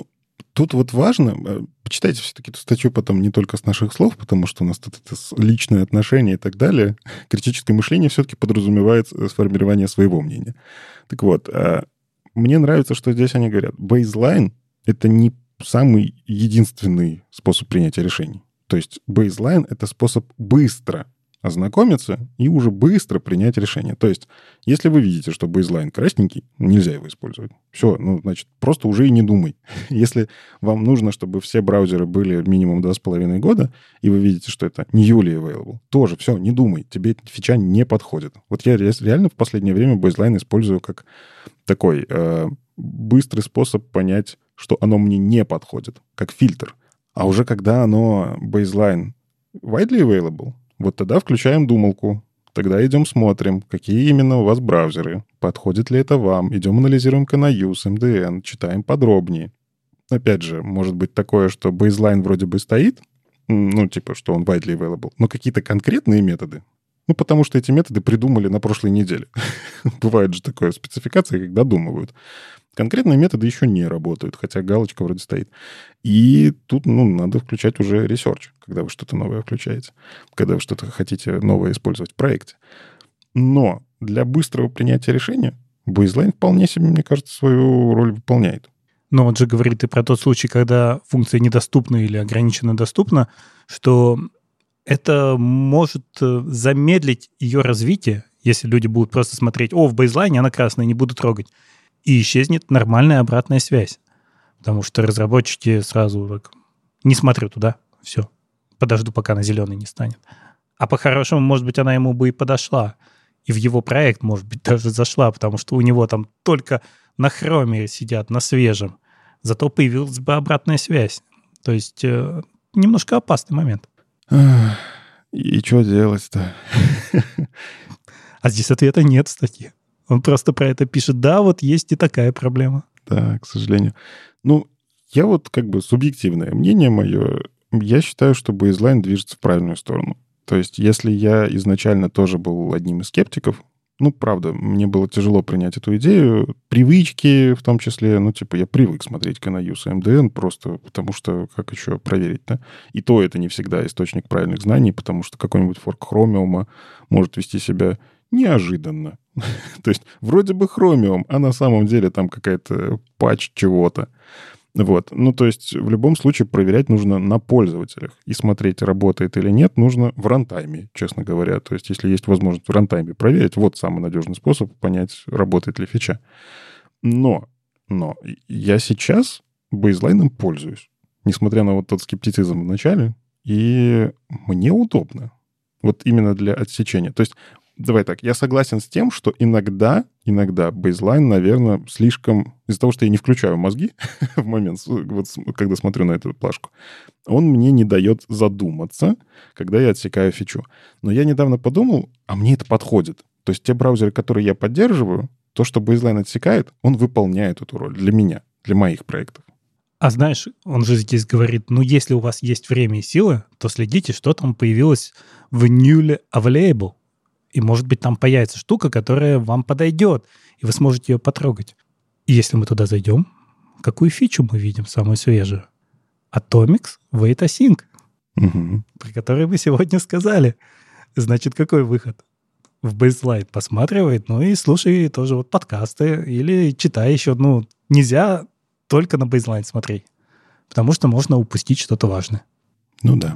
Тут важно, почитайте все-таки эту статью потом не только с наших слов, потому что у нас тут это личные отношения и так далее. Критическое мышление все-таки подразумевает сформирование своего мнения. Так вот, мне нравится, что здесь они говорят, Baseline — это не самый единственный способ принятия решений. То есть Baseline — это способ быстро ознакомиться и уже быстро принять решение. То есть, если вы видите, что Baseline красненький, нельзя его использовать. Все, значит, просто уже и не думай. Если вам нужно, чтобы все браузеры были минимум 2,5 года, и вы видите, что это newly available, тоже все, не думай, тебе эта фича не подходит. Вот я реально в последнее время Baseline использую как такой быстрый способ понять, что оно мне не подходит, как фильтр. А уже когда оно Baseline widely available, вот тогда включаем думалку. Тогда идем смотрим, какие именно у вас браузеры, подходит ли это вам, идем анализируем CanaUse, MDN, читаем подробнее. Опять же, может быть такое, что Baseline вроде бы стоит, что он widely available, но какие-то конкретные методы, потому что эти методы придумали на прошлой неделе. Бывает же такое спецификация, когда додумывают. Конкретные методы еще не работают, хотя галочка вроде стоит. И тут, надо включать уже ресерч, когда вы что-то новое включаете, когда вы что-то хотите новое использовать в проекте. Но для быстрого принятия решения бейзлайн вполне себе, мне кажется, свою роль выполняет. Но он же говорит и про тот случай, когда функция недоступна или ограниченно доступна, что это может замедлить ее развитие, если люди будут просто смотреть, в бейзлайне она красная, не буду трогать. И исчезнет нормальная обратная связь. Потому что разработчики сразу так, не смотрю туда, все, подожду, пока на зеленый не станет. А по-хорошему, может быть, она ему бы и подошла. И в его проект, может быть, даже зашла, потому что у него там только на хроме сидят, на свежем. Зато появилась бы обратная связь. То есть немножко опасный момент. И что делать-то? А здесь ответа нет в статье. Он просто про это пишет. Да, вот есть и такая проблема. Да, к сожалению. Я субъективное мнение мое, я считаю, что бейзлайн движется в правильную сторону. То есть, если я изначально тоже был одним из скептиков, правда, мне было тяжело принять эту идею. Привычки, в том числе, я привык смотреть Canvas и MDN просто потому что как еще проверить, да? И то это не всегда источник правильных знаний, потому что какой-нибудь форк Chromium может вести себя неожиданно. То есть вроде бы Chromium, а на самом деле там какая-то патч чего-то. Вот. То есть в любом случае проверять нужно на пользователях. И смотреть, работает или нет, нужно в рантайме, честно говоря. То есть если есть возможность в рантайме проверить, вот самый надежный способ понять, работает ли фича. Но я сейчас бейзлайном пользуюсь, несмотря на вот тот скептицизм в начале, и мне удобно. Вот именно для отсечения. То есть давай так, я согласен с тем, что иногда бейзлайн, наверное, слишком... Из-за того, что я не включаю мозги в момент, когда смотрю на эту плашку, он мне не дает задуматься, когда я отсекаю фичу. Но я недавно подумал, а мне это подходит. То есть те браузеры, которые я поддерживаю, то, что бейзлайн отсекает, он выполняет эту роль для меня, для моих проектов. А знаешь, он же здесь говорит, если у вас есть время и силы, то следите, что там появилось в newly available. И, может быть, там появится штука, которая вам подойдет, и вы сможете ее потрогать. И если мы туда зайдем, какую фичу мы видим, самую свежую? Atomics Wait Async, про который мы сегодня сказали. Значит, какой выход? В бейзлайн посматривает, и слушай тоже вот подкасты или читай еще. Нельзя только на бейзлайн смотреть, потому что можно упустить что-то важное. Да.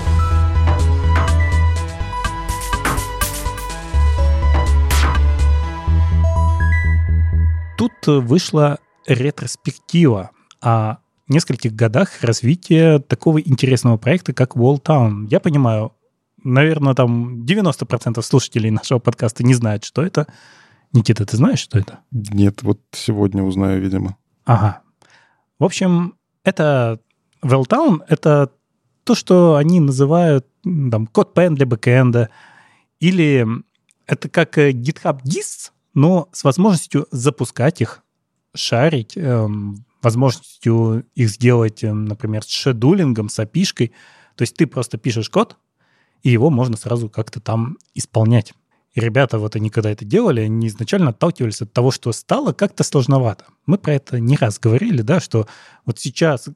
Тут вышла ретроспектива о нескольких годах развития такого интересного проекта, как Walltown. Я понимаю, наверное, там 90% слушателей нашего подкаста не знают, что это. Никита, ты знаешь, что это? Нет, вот сегодня узнаю, видимо. Ага. В общем, это Walltown — это то, что они называют CodePen для бэкэнда, или это как GitHub Disks, но с возможностью запускать их, шарить, возможностью их сделать, например, с шедулингом, с API-шкой. То есть ты просто пишешь код, и его можно сразу как-то там исполнять. И ребята, они когда это делали, они изначально отталкивались от того, что стало как-то сложновато. Мы про это не раз говорили, да, что вот сейчас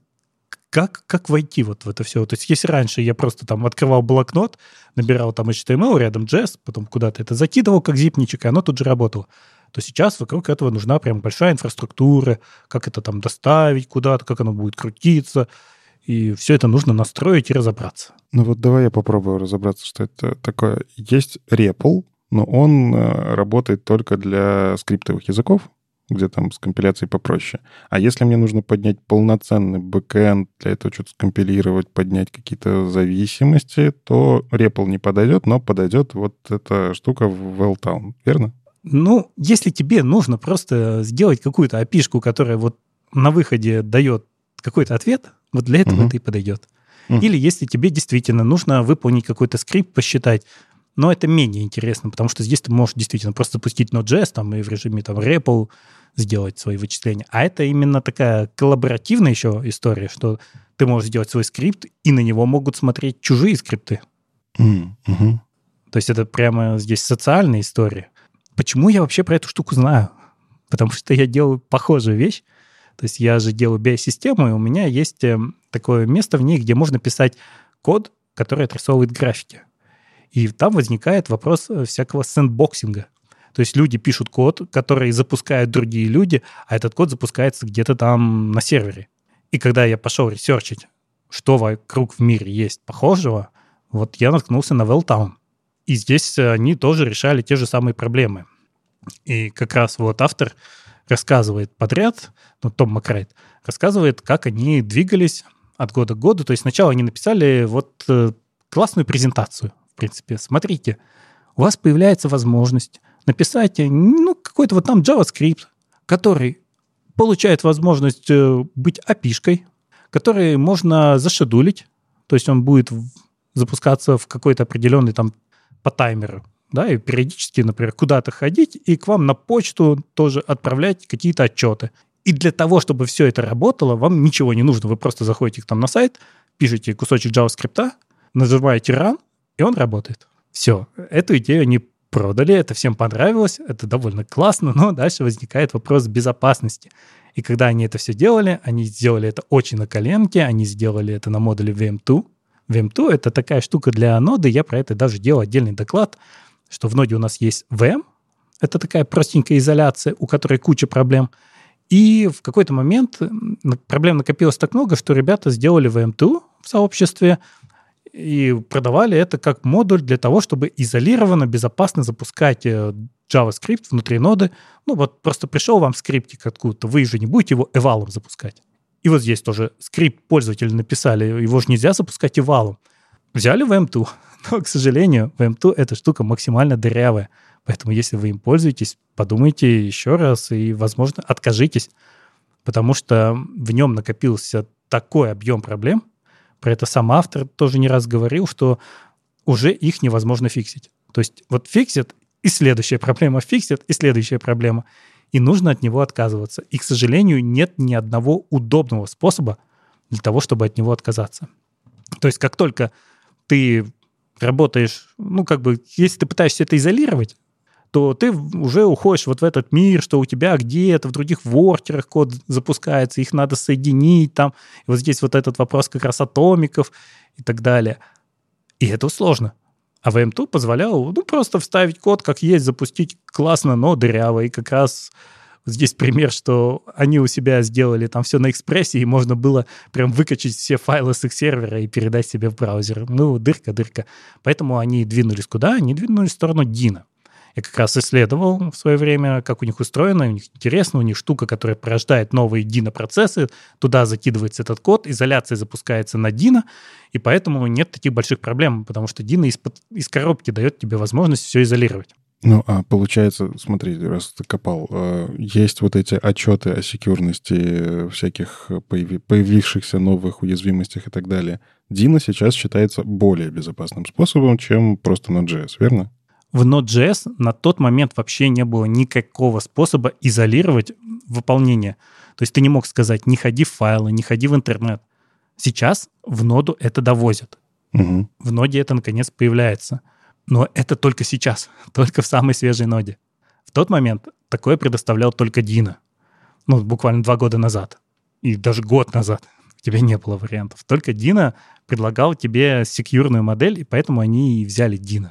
как войти в это все? То есть если раньше я просто открывал блокнот, набирал HTML, рядом JS, потом куда-то это закидывал как зипничек, и оно тут же работало, то сейчас вокруг этого нужна прям большая инфраструктура, как это доставить куда-то, как оно будет крутиться, и все это нужно настроить и разобраться. Давай я попробую разобраться, что это такое. Есть REPL, но он работает только для скриптовых языков, где с компиляцией попроще. А если мне нужно поднять полноценный бэкэнд, для этого что-то скомпилировать, поднять какие-то зависимости, то REPL не подойдет, но подойдет вот эта штука в Walltown, верно? Если тебе нужно просто сделать какую-то API-шку, которая на выходе дает какой-то ответ, для этого это и подойдет. Или если тебе действительно нужно выполнить какой-то скрипт, посчитать, но это менее интересно, потому что здесь ты можешь действительно просто запустить Node.js и в режиме REPL сделать свои вычисления. А это именно такая коллаборативная еще история, что ты можешь сделать свой скрипт, и на него могут смотреть чужие скрипты. То есть это прямо здесь социальная история. Почему я вообще про эту штуку знаю? потому что я делаю похожую вещь. То есть я же делаю BI-систему, и у меня есть такое место в ней, где можно писать код, который отрисовывает графики. И там возникает вопрос всякого сэндбоксинга. То есть люди пишут код, который запускают другие люди, а этот код запускается где-то там на сервере. И когда я пошел ресерчить, что вокруг в мире есть похожего, вот я наткнулся на Welltown. И здесь они тоже решали те же самые проблемы. И как раз вот автор рассказывает подряд, Том Макрайт, рассказывает, как они двигались от года к году. То есть сначала они написали вот классную презентацию, в принципе. Смотрите, у вас появляется возможность написать какой-то вот там JavaScript, который получает возможность быть API-шкой, который можно зашедулить, то есть он будет запускаться в какой-то определенный там по таймеру, да, и периодически, например, куда-то ходить и к вам на почту тоже отправлять какие-то отчеты. И для того, чтобы все это работало, вам ничего не нужно. Вы просто заходите там на сайт, пишете кусочек JavaScript, нажимаете Run, и он работает. Все. Эту идею они продали, это всем понравилось, это довольно классно, но дальше возникает вопрос безопасности. И когда они это все делали, они сделали это очень на коленке, они сделали это на модуле VM2. VM2 — это такая штука для ноды, я про это даже делал отдельный доклад, что в ноде у нас есть VM, это такая простенькая изоляция, у которой куча проблем. И в какой-то момент проблем накопилось так много, что ребята сделали VM2 в сообществе и продавали это как модуль для того, чтобы изолированно, безопасно запускать JavaScript внутри ноды. Вот просто пришел вам скриптик откуда-то, вы же не будете его эвалом запускать. И вот здесь тоже скрипт пользователи написали, его же нельзя запускать эвалом. Взяли VM2, но, к сожалению, VM2 — эта штука максимально дырявая. Поэтому если вы им пользуетесь, подумайте еще раз и, возможно, откажитесь, потому что в нем накопился такой объем проблем. Про это сам автор тоже не раз говорил, что уже их невозможно фиксить. То есть вот фиксит, и следующая проблема, фиксит, и следующая проблема. И нужно от него отказываться. И, к сожалению, нет ни одного удобного способа для того, чтобы от него отказаться. То есть как только ты работаешь, если ты пытаешься это изолировать, то ты уже уходишь вот в этот мир, что у тебя где-то в других воркерах код запускается, их надо соединить там. И вот здесь вот этот вопрос как раз атомиков и так далее. И это сложно. А VM2 позволял просто вставить код как есть, запустить классно, но дыряво. И как раз здесь пример, что они у себя сделали там все на экспрессе, и можно было прям выкачать все файлы с их сервера и передать себе в браузер. Дырка. Поэтому они двинулись куда? Они двинулись в сторону Dino. Я как раз исследовал в свое время, как у них устроено. У них интересно, у них штука, которая порождает новые Dino-процессы. Туда закидывается этот код, изоляция запускается на Dino, и поэтому нет таких больших проблем, потому что Dino из коробки дает тебе возможность все изолировать. Получается, смотри, раз ты копал, есть вот эти отчеты о секьюрности всяких появившихся новых уязвимостях и так далее. Dino сейчас считается более безопасным способом, чем просто Node.js, верно? В Node.js на тот момент вообще не было никакого способа изолировать выполнение. То есть ты не мог сказать, не ходи в файлы, не ходи в интернет. Сейчас в ноду это довозят. Угу. В ноде это наконец появляется. Но это только сейчас, только в самой свежей ноде. В тот момент такое предоставлял только Dino. Буквально 2 года назад. И даже год назад у тебя не было вариантов. Только Dino предлагал тебе секьюрную модель, и поэтому они и взяли Dino.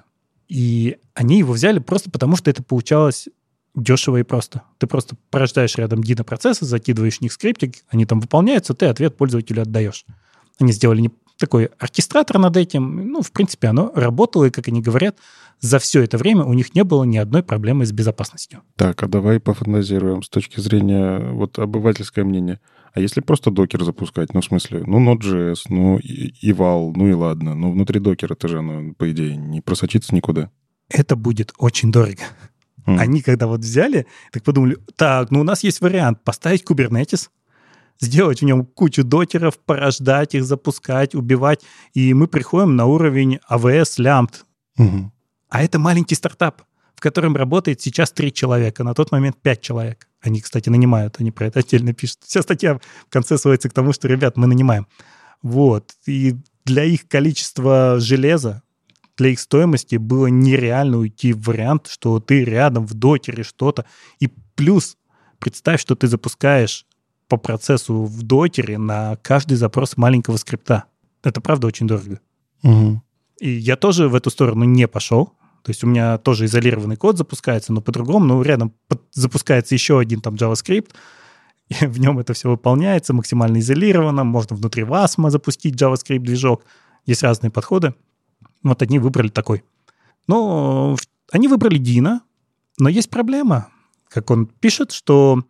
И они его взяли просто потому, что это получалось дешево и просто. Ты просто порождаешь рядом Dino-процессы, закидываешь в них скриптик, они там выполняются, ты ответ пользователю отдаешь. Они сделали такой оркестратор над этим. В принципе, оно работало, и, как они говорят, за все это время у них не было ни одной проблемы с безопасностью. Так, а давай пофантазируем с точки зрения обывательское мнение. А если просто докер запускать? В смысле, Node.js, eval, и ладно. Внутри докера-то же оно, по идее, не просочится никуда. Это будет очень дорого. Они когда взяли, так подумали, у нас есть вариант поставить Kubernetes, сделать в нем кучу докеров, порождать их, запускать, убивать, и мы приходим на уровень AWS Lambda. Угу. А это маленький стартап, в котором работает сейчас 3 человека, на тот момент 5 человек. Они, кстати, нанимают, они про это отдельно пишут. Вся статья в конце сводится к тому, что, ребят, мы нанимаем. И для их количества железа, для их стоимости было нереально уйти в вариант, что ты рядом в докере что-то. И плюс представь, что ты запускаешь по процессу в докере на каждый запрос маленького скрипта. Это, правда, очень дорого. Угу. И я тоже в эту сторону не пошел. То есть у меня тоже изолированный код запускается, но по-другому, ну, рядом запускается еще один там JavaScript, и в нем это все выполняется максимально изолированно, можно внутри WASM запустить JavaScript-движок. Есть разные подходы. Вот они выбрали такой. Но они выбрали Dino, но есть проблема. Как он пишет, что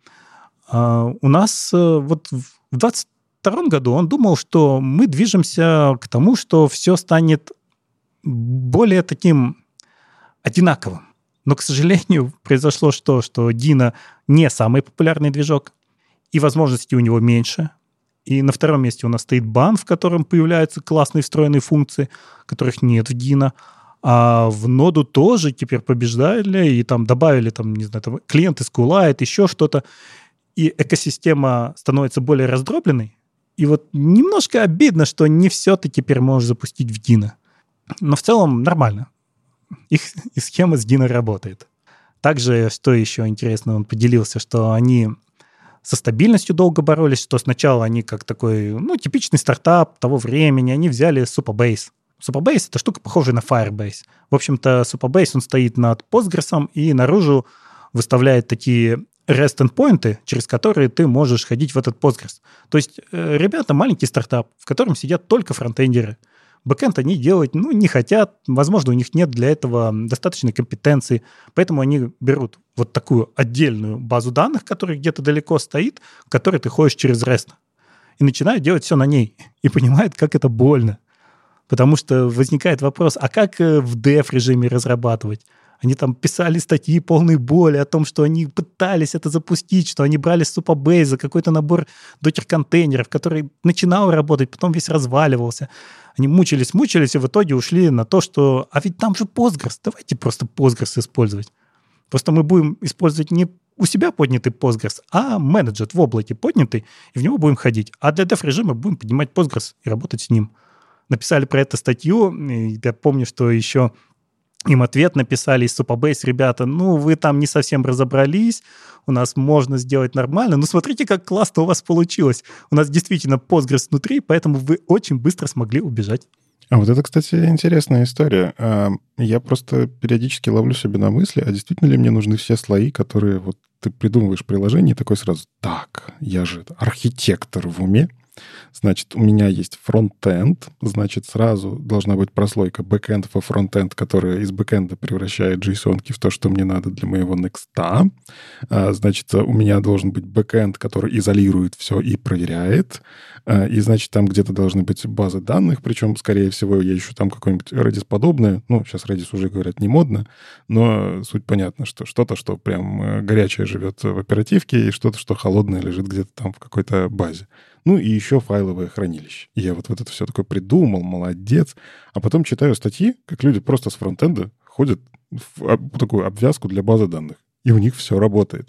у нас вот в 2022 году он думал, что мы движемся к тому, что все станет более таким одинаковым. Но, к сожалению, произошло что Dino не самый популярный движок, и возможностей у него меньше. И на втором месте у нас стоит бан, в котором появляются классные встроенные функции, которых нет в Dino. А в ноду тоже теперь побеждали, и там добавили, там, не знаю, там, клиенты SQLite, еще что-то. И экосистема становится более раздробленной. И вот немножко обидно, что не все ты теперь можешь запустить в Dino. Но в целом нормально. Их схема с Dino работает. Также, что еще интересно, он поделился, что они со стабильностью долго боролись, что сначала они как такой, ну, типичный стартап того времени, они взяли Supabase. Supabase — это штука, похожая на Firebase. В общем-то, Supabase, он стоит над Postgres, и наружу выставляет такие REST-эндпоинты, через которые ты можешь ходить в этот Postgres. То есть ребята маленький стартап, в котором сидят только фронтендеры. Бэкэнд они делать, ну, не хотят. Возможно, у них нет для этого достаточной компетенции. Поэтому они берут вот такую отдельную базу данных, которая где-то далеко стоит, в которой ты ходишь через REST. И начинают делать все на ней. И понимают, как это больно. Потому что возникает вопрос, а как в dev-режиме разрабатывать? Они там писали статьи полной боли о том, что они пытались это запустить, что они брали с Supabase какой-то набор докер-контейнеров, который начинал работать, потом весь разваливался. Они мучились, и в итоге ушли на то, что а ведь там же Postgres, давайте просто Postgres использовать. Просто мы будем использовать не у себя поднятый Postgres, а менеджер в облаке поднятый, и в него будем ходить. А для dev-режима будем поднимать Postgres и работать с ним. Написали про это статью, и я помню, что еще им ответ написали из Supabase: ребята, ну, вы там не совсем разобрались, у нас можно сделать нормально, но смотрите, как классно у вас получилось. У нас действительно Postgres внутри, поэтому вы очень быстро смогли убежать. А вот это, кстати, интересная история. Я просто периодически ловлю себя на мысли, а действительно ли мне нужны все слои, которые вот ты придумываешь приложение, и такой сразу: так, я же архитектор в уме. Значит, у меня есть фронт-энд, значит, сразу должна быть прослойка бэкэнд во фронт-энд, которая из бэкэнда превращает JSON-ки в то, что мне надо для моего next. Значит, у меня должен быть бэкэнд, который изолирует все и проверяет. И, значит, там где-то должны быть базы данных, причем, скорее всего, я ищу там какое-нибудь Redis подобное. Ну, сейчас Redis уже, говорят, не модно, но суть понятна, что что-то, что прям горячее живет в оперативке, и что-то, что холодное лежит где-то там в какой-то базе. Ну, и еще файловое хранилище. И я вот это все такое придумал, молодец. А потом читаю статьи, как люди просто с фронтенда ходят в такую обвязку для базы данных. И у них все работает.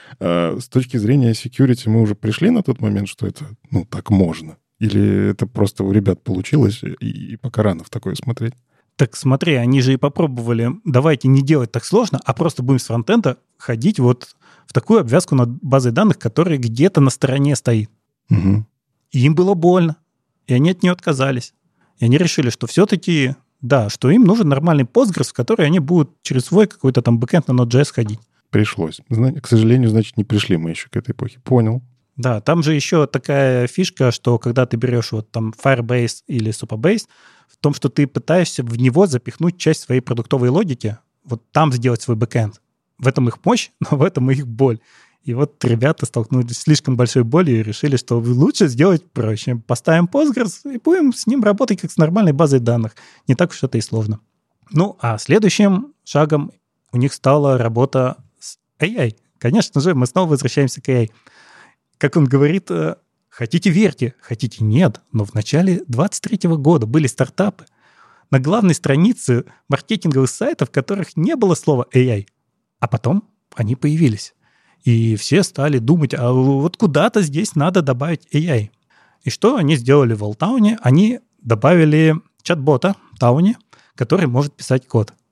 С точки зрения security мы уже пришли на тот момент, что это, ну, так можно? Или это просто у ребят получилось, и пока рано в такое смотреть? Так смотри, они же и попробовали, давайте не делать так сложно, а просто будем с фронтенда ходить вот в такую обвязку над базой данных, которая где-то на стороне стоит. Угу. И им было больно, и они от нее отказались. И они решили, что все-таки, да, что им нужен нормальный Postgres, в который они будут через свой какой-то там бэкэнд на Node.js ходить. Пришлось. К сожалению, значит, не пришли мы еще к этой эпохе. Понял. Да, там же еще такая фишка, что когда ты берешь вот там Firebase или Supabase, в том, что ты пытаешься в него запихнуть часть своей продуктовой логики, вот там сделать свой бэкэнд. В этом их мощь, но в этом их боль. И вот ребята столкнулись с слишком большой болью и решили, что лучше сделать проще. Поставим Postgres и будем с ним работать как с нормальной базой данных. Не так уж это и сложно. Ну, а следующим шагом у них стала работа с AI. Конечно же, мы снова возвращаемся к AI. Как он говорит, хотите верьте, хотите нет, но в начале 2023 года были стартапы на главной странице маркетинговых сайтов, в которых не было слова AI. А потом они появились. И все стали думать, а вот куда-то здесь надо добавить AI. И что они сделали в Alltown? Они добавили чат-бота Тауни, который может писать код.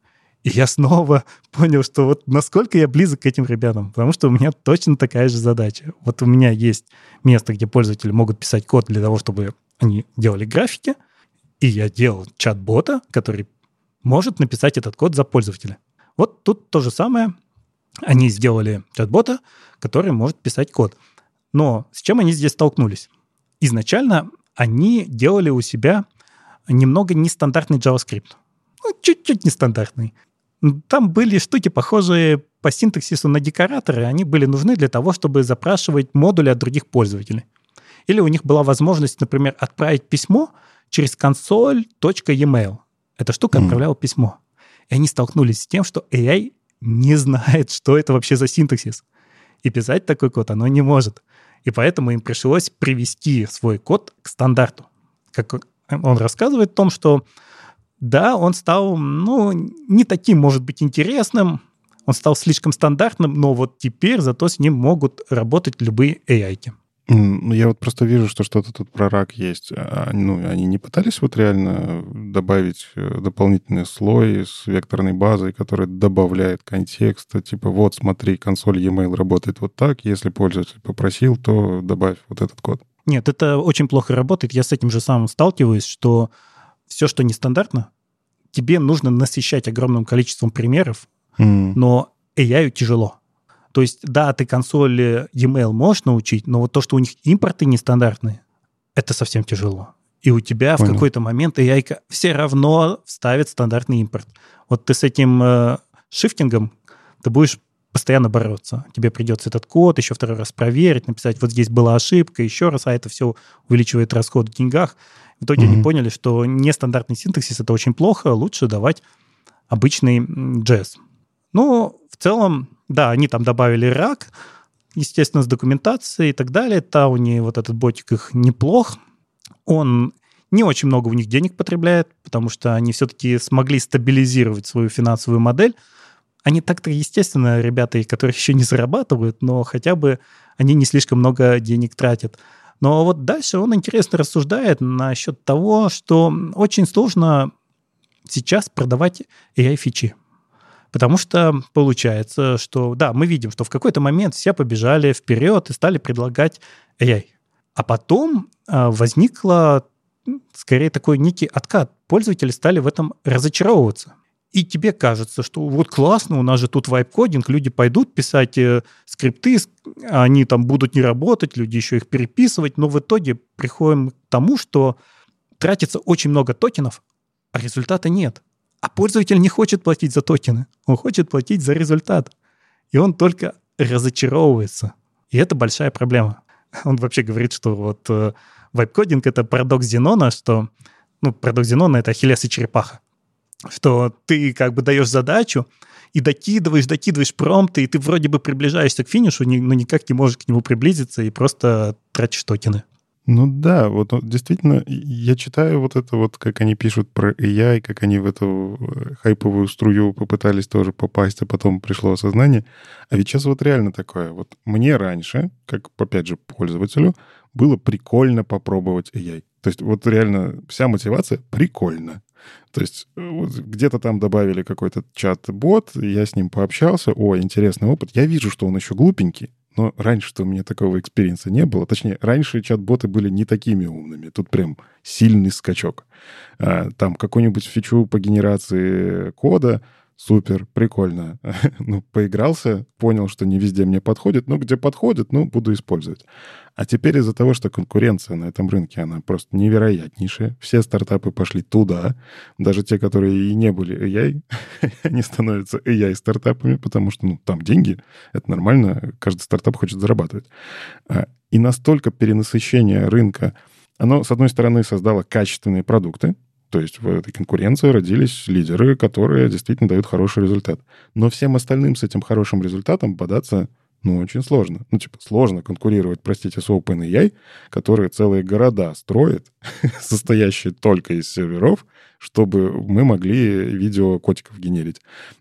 И я снова понял, что вот насколько я близок к этим ребятам, потому что у меня точно такая же задача. Вот у меня есть место, где пользователи могут писать код для того, чтобы они делали графики, и я делал чат-бота, который может написать этот код за пользователя. Вот тут то же самое. Они сделали чат-бота, который может писать код. Но с чем они здесь столкнулись? Изначально они делали у себя немного нестандартный JavaScript. Ну, чуть-чуть нестандартный. Там были штуки, похожие по синтаксису на декораторы. Они были нужны для того, чтобы запрашивать модули от других пользователей. Или у них была возможность, например, отправить письмо через console.email. Эта штука отправляла письмо. И они столкнулись с тем, что AI не знает, что это вообще за синтаксис. И писать такой код оно не может. И поэтому им пришлось привести свой код к стандарту. Как он рассказывает о том, что да, он стал, не таким, может быть, интересным, он стал слишком стандартным, но вот теперь зато с ним могут работать любые AI-ки. Я вот просто вижу, что что-то тут про RAG есть. Они не пытались вот реально добавить дополнительный слой с векторной базой, который добавляет контекста, типа вот смотри, консоль e-mail работает вот так, если пользователь попросил, то добавь вот этот код. Нет, это очень плохо работает. Я с этим же самым сталкиваюсь, что все, что нестандартно, тебе нужно насыщать огромным количеством примеров, но AI тяжело. То есть, да, ты консоль e-mail можешь научить, но вот то, что у них импорты нестандартные, это совсем тяжело. И у тебя в какой-то момент AI все равно вставит стандартный импорт. Вот ты с этим шифтингом, ты будешь постоянно бороться. Тебе придется этот код еще второй раз проверить, написать, вот здесь была ошибка, еще раз, а это все увеличивает расход в деньгах. В итоге они поняли, что нестандартный синтаксис — это очень плохо, лучше давать обычный JS. Ну, в целом, да, они там добавили RAG, естественно, с документацией и так далее. Тауни, вот этот ботик их неплох. Он не очень много у них денег потребляет, потому что они все-таки смогли стабилизировать свою финансовую модель. Они так-то, естественно, ребята, которые еще не зарабатывают, но хотя бы они не слишком много денег тратят. Но вот дальше он интересно рассуждает насчет того, что очень сложно сейчас продавать AI-фичи. Потому что получается, что, да, мы видим, что в какой-то момент все побежали вперед и стали предлагать AI. А потом возникла, скорее, такой некий откат. Пользователи стали в этом разочаровываться. И тебе кажется, что вот классно, у нас же тут вайп-кодинг, люди пойдут писать скрипты, они там будут не работать, люди еще их переписывать, но в итоге приходим к тому, что тратится очень много токенов, а результата нет. А пользователь не хочет платить за токены, он хочет платить за результат. И он только разочаровывается. И это большая проблема. Он вообще говорит, что вот вайп-кодинг — это парадокс Зенона, что... парадокс Зенона — это Ахиллес и черепаха. Что ты как бы даешь задачу и докидываешь промпты, и ты вроде бы приближаешься к финишу, но никак не можешь к нему приблизиться и просто тратишь токены. Ну да, вот действительно, я читаю вот это вот, как они пишут про AI, как они в эту хайповую струю попытались тоже попасть, а потом пришло осознание. А ведь сейчас вот реально такое. Вот мне раньше, как, опять же, пользователю, было прикольно попробовать AI. То есть вот реально вся мотивация прикольно. То есть вот где-то там добавили какой-то чат-бот, я с ним пообщался, интересный опыт. Я вижу, что он еще глупенький, но раньше-то у меня такого экспириенса не было. Точнее, раньше чат-боты были не такими умными. Тут прям сильный скачок. Там какую-нибудь фичу по генерации кода, супер, прикольно. Поигрался, понял, что не везде мне подходит. Где подходит, буду использовать. А теперь из-за того, что конкуренция на этом рынке, она просто невероятнейшая. Все стартапы пошли туда. Даже те, которые и не были AI, они становятся AI-стартапами, потому что, там деньги, это нормально, каждый стартап хочет зарабатывать. И настолько перенасыщение рынка, оно, с одной стороны, создало качественные продукты, то есть в этой конкуренции родились лидеры, которые действительно дают хороший результат. Но всем остальным с этим хорошим результатом бодаться, очень сложно. Сложно конкурировать, простите, с OpenAI, которые целые города строят, состоящие только из серверов, чтобы мы могли видео котиков генерить.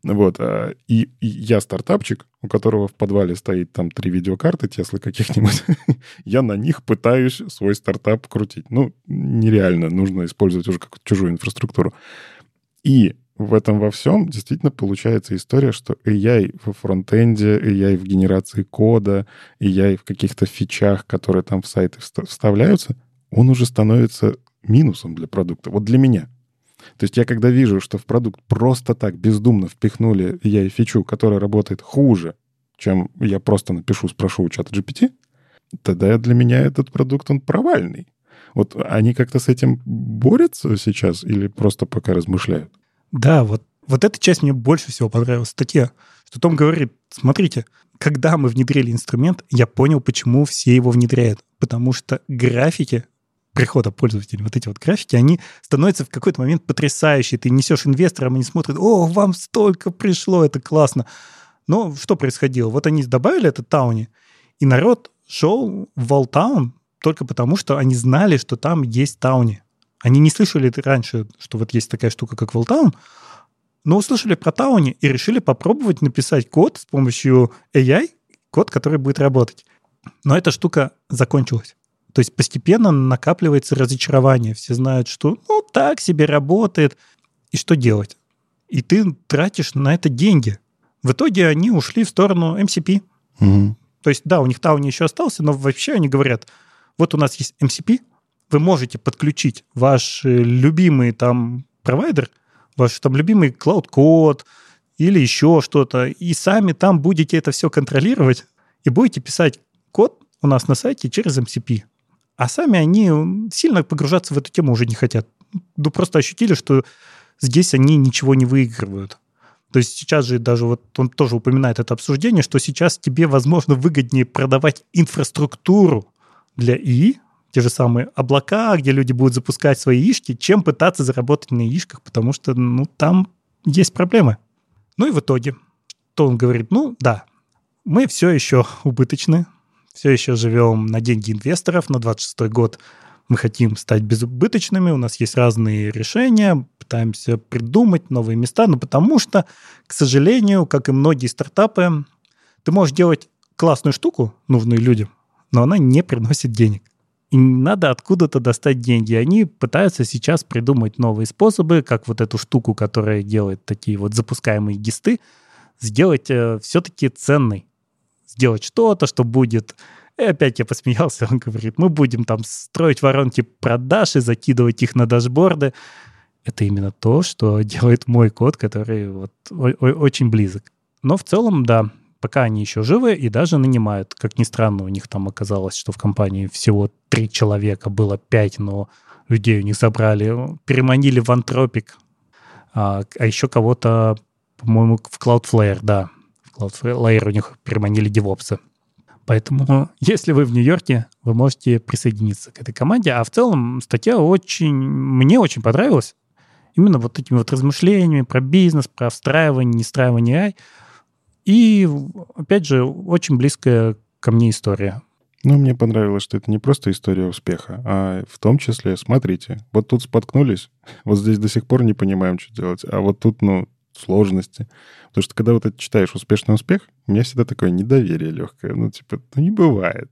И я стартапчик, у которого в подвале стоит там 3 видеокарты Теслы каких-нибудь, я на них пытаюсь свой стартап крутить. Нереально, нужно использовать уже какую-то чужую инфраструктуру. И в этом во всем действительно получается история, что AI во фронтенде, AI в генерации кода, AI в каких-то фичах, которые там в сайты вставляются, он уже становится минусом для продукта. Вот для меня. То есть я когда вижу, что в продукт просто так бездумно впихнули AI-фичу, которая работает хуже, чем я просто напишу, спрошу у чата GPT, тогда для меня этот продукт, он провальный. Вот они как-то с этим борются сейчас или просто пока размышляют? Да, вот эта часть мне больше всего понравилась в статье, что Том говорит, смотрите, когда мы внедрили инструмент, я понял, почему все его внедряют. Потому что графики прихода пользователей, вот эти вот графики, они становятся в какой-то момент потрясающие. Ты несешь инвесторам, они смотрят, о, вам столько пришло, это классно. Но что происходило? Вот они добавили это Тауни, и народ шел в Валтаун только потому, что они знали, что там есть Тауни. Они не слышали раньше, что вот есть такая штука, как Валтаун, но услышали про Тауни и решили попробовать написать код с помощью AI, код, который будет работать. Но эта штука закончилась. То есть постепенно накапливается разочарование. Все знают, что ну так себе работает. И что делать? И ты тратишь на это деньги. В итоге они ушли в сторону MCP. Угу. То есть, да, у них Тауни еще остался, но вообще они говорят, вот у нас есть MCP, вы можете подключить ваш любимый там провайдер, ваш там любимый клауд-код или еще что-то, и сами там будете это все контролировать и будете писать код у нас на сайте через MCP. А сами они сильно погружаться в эту тему уже не хотят. Ну, просто ощутили, что здесь они ничего не выигрывают. То есть сейчас же даже вот он тоже упоминает это обсуждение, что сейчас тебе, возможно, выгоднее продавать инфраструктуру для ИИ, те же самые облака, где люди будут запускать свои яишки, чем пытаться заработать на яишках, потому что, ну, там есть проблемы. Ну и в итоге, то он говорит, ну, да, мы все еще убыточны, все еще живем на деньги инвесторов, на 26-й год мы хотим стать безубыточными, у нас есть разные решения, пытаемся придумать новые места, но потому что, к сожалению, как и многие стартапы, ты можешь делать классную штуку, нужную людям, но она не приносит денег. И надо откуда-то достать деньги. Они пытаются сейчас придумать новые способы, как вот эту штуку, которая делает такие вот запускаемые гисты, сделать все-таки ценной. Сделать что-то, что будет... И опять я посмеялся, он говорит, мы будем там строить воронки продаж и закидывать их на дашборды. Это именно то, что делает мой код, который вот очень близок. Но в целом, да, пока они еще живы и даже нанимают. Как ни странно, у них там оказалось, что в компании всего 3 человека, было 5, но людей у них забрали, переманили в Anthropic, а еще кого-то, по-моему, в Cloudflare, да. В Cloudflare у них переманили девопсы. Поэтому, если вы в Нью-Йорке, вы можете присоединиться к этой команде. А в целом статья мне очень понравилась. Именно вот этими вот размышлениями про бизнес, про встраивание, не встраивание AI. И, опять же, очень близкая ко мне история. Ну, мне понравилось, что это не просто история успеха, а в том числе, смотрите, вот тут споткнулись, вот здесь до сих пор не понимаем, что делать, а вот тут, сложности. Потому что когда вот это читаешь «Успешный успех», у меня всегда такое недоверие легкое. Не бывает.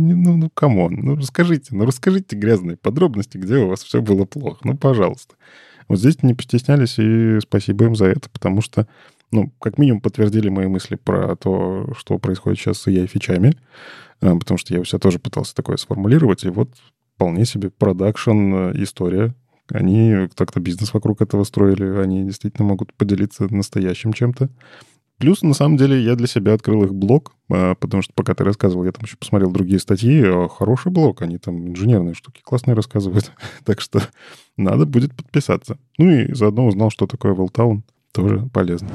Камон. Расскажите грязные подробности, где у вас все было плохо. Пожалуйста. Вот здесь не постеснялись, и спасибо им за это, потому что, как минимум подтвердили мои мысли про то, что происходит сейчас с AI-фичами, потому что я у себя тоже пытался такое сформулировать, и вот вполне себе продакшн-история. Они как-то бизнес вокруг этого строили, они действительно могут поделиться настоящим чем-то. Плюс, на самом деле, я для себя открыл их блог, потому что пока ты рассказывал, я там еще посмотрел другие статьи. Хороший блог, они там инженерные штуки классные рассказывают. Так что надо будет подписаться. И заодно узнал, что такое Welltown. Тоже полезно.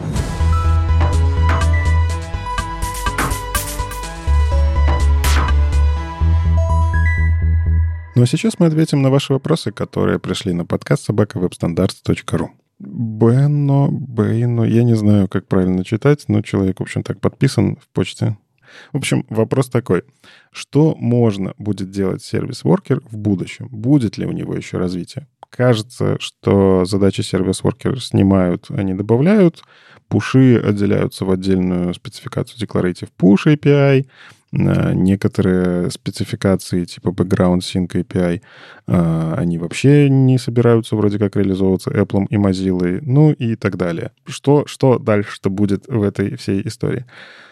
Ну а сейчас мы ответим на ваши вопросы, которые пришли на подкаст @webstandards.ru. Бэйно, я не знаю, как правильно читать, но человек, в общем, так подписан в почте. В общем, вопрос такой. Что можно будет делать сервис-воркер в будущем? Будет ли у него еще развитие? Кажется, что задачи сервис-воркер снимают, а не добавляют. Пуши отделяются в отдельную спецификацию Declarative Push API. Некоторые спецификации типа Background Sync API, они вообще не собираются вроде как реализовываться Apple и Mozilla, ну и так далее. Что дальше-то будет в этой всей истории?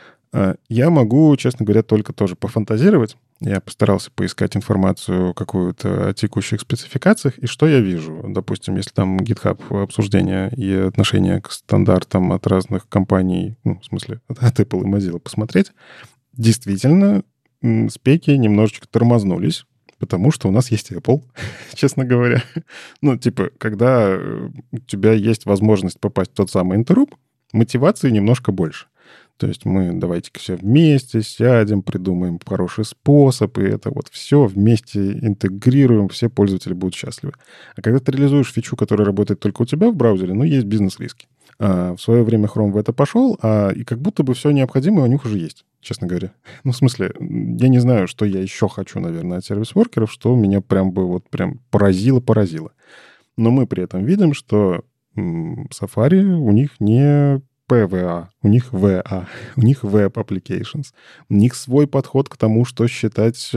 Я могу, честно говоря, только тоже пофантазировать. Я постарался поискать информацию какую-то о текущих спецификациях, и что я вижу? Допустим, если там GitHub обсуждения и отношения к стандартам от разных компаний, ну, в смысле, от Apple и Mozilla посмотреть, действительно, спеки немножечко тормознулись, потому что у нас есть Apple, честно говоря. Ну, типа, когда у тебя есть возможность попасть в тот самый интерруп, мотивации немножко больше. То есть мы давайте-ка все вместе сядем, придумаем хороший способ, и это вот все вместе интегрируем, все пользователи будут счастливы. А когда ты реализуешь фичу, которая работает только у тебя в браузере, ну, есть бизнес-риски. В свое время Chrome в это пошел, и как будто бы все необходимое у них уже есть, честно говоря. Ну, в смысле, я не знаю, что я еще хочу, наверное, от сервис-воркеров, что меня прям поразило. Но мы при этом видим, что Safari у них не PWA, у них VA, у них Web Applications. У них свой подход к тому, что считать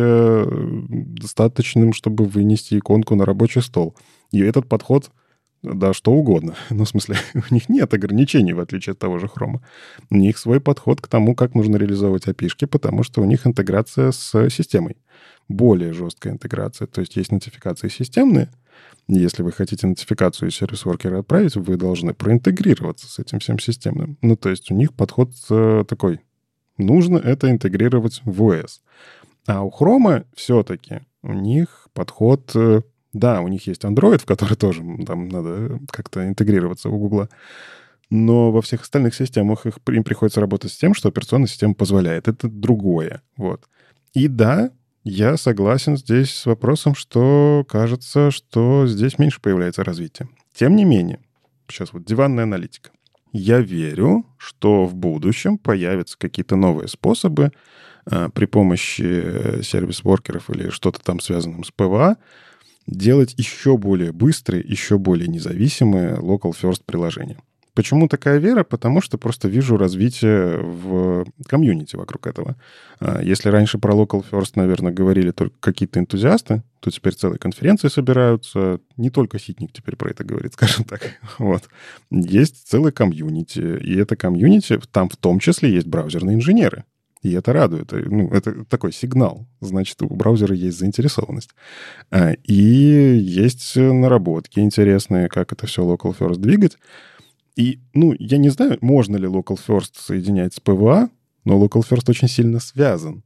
достаточным, чтобы вынести иконку на рабочий стол. И этот подход, да, что угодно. Ну, в смысле, у них нет ограничений, в отличие от того же Chrome. У них свой подход к тому, как нужно реализовывать API-шки, потому что у них интеграция с системой. Более жесткая интеграция. То есть есть нотификации системные. Если вы хотите нотификацию из сервис-воркера отправить, вы должны проинтегрироваться с этим всем системным. Ну, то есть у них подход такой. Нужно это интегрировать в OS. А у Chrome все-таки у них подход... Да, у них есть Android, в который тоже там надо как-то интегрироваться у Google. Но во всех остальных системах им приходится работать с тем, что операционная система позволяет. Это другое. Вот. И да, я согласен здесь с вопросом, что кажется, что здесь меньше появляется развития. Тем не менее, сейчас вот диванная аналитика. Я верю, что в будущем появятся какие-то новые способы при помощи сервис-воркеров или что-то там связанным с ПВА делать еще более быстрые, еще более независимые local first приложения. Почему такая вера? Потому что просто вижу развитие в комьюнити вокруг этого. Если раньше про local first, наверное, говорили только какие-то энтузиасты, то теперь целые конференции собираются. Не только Ситник теперь про это говорит, скажем так. Вот. Есть целый комьюнити. И это комьюнити, там в том числе есть браузерные инженеры. И это радует. Ну, это такой сигнал. Значит, у браузера есть заинтересованность. И есть наработки интересные, как это все local first двигать. И, ну, я не знаю, можно ли local first соединять с PWA, но local first очень сильно связан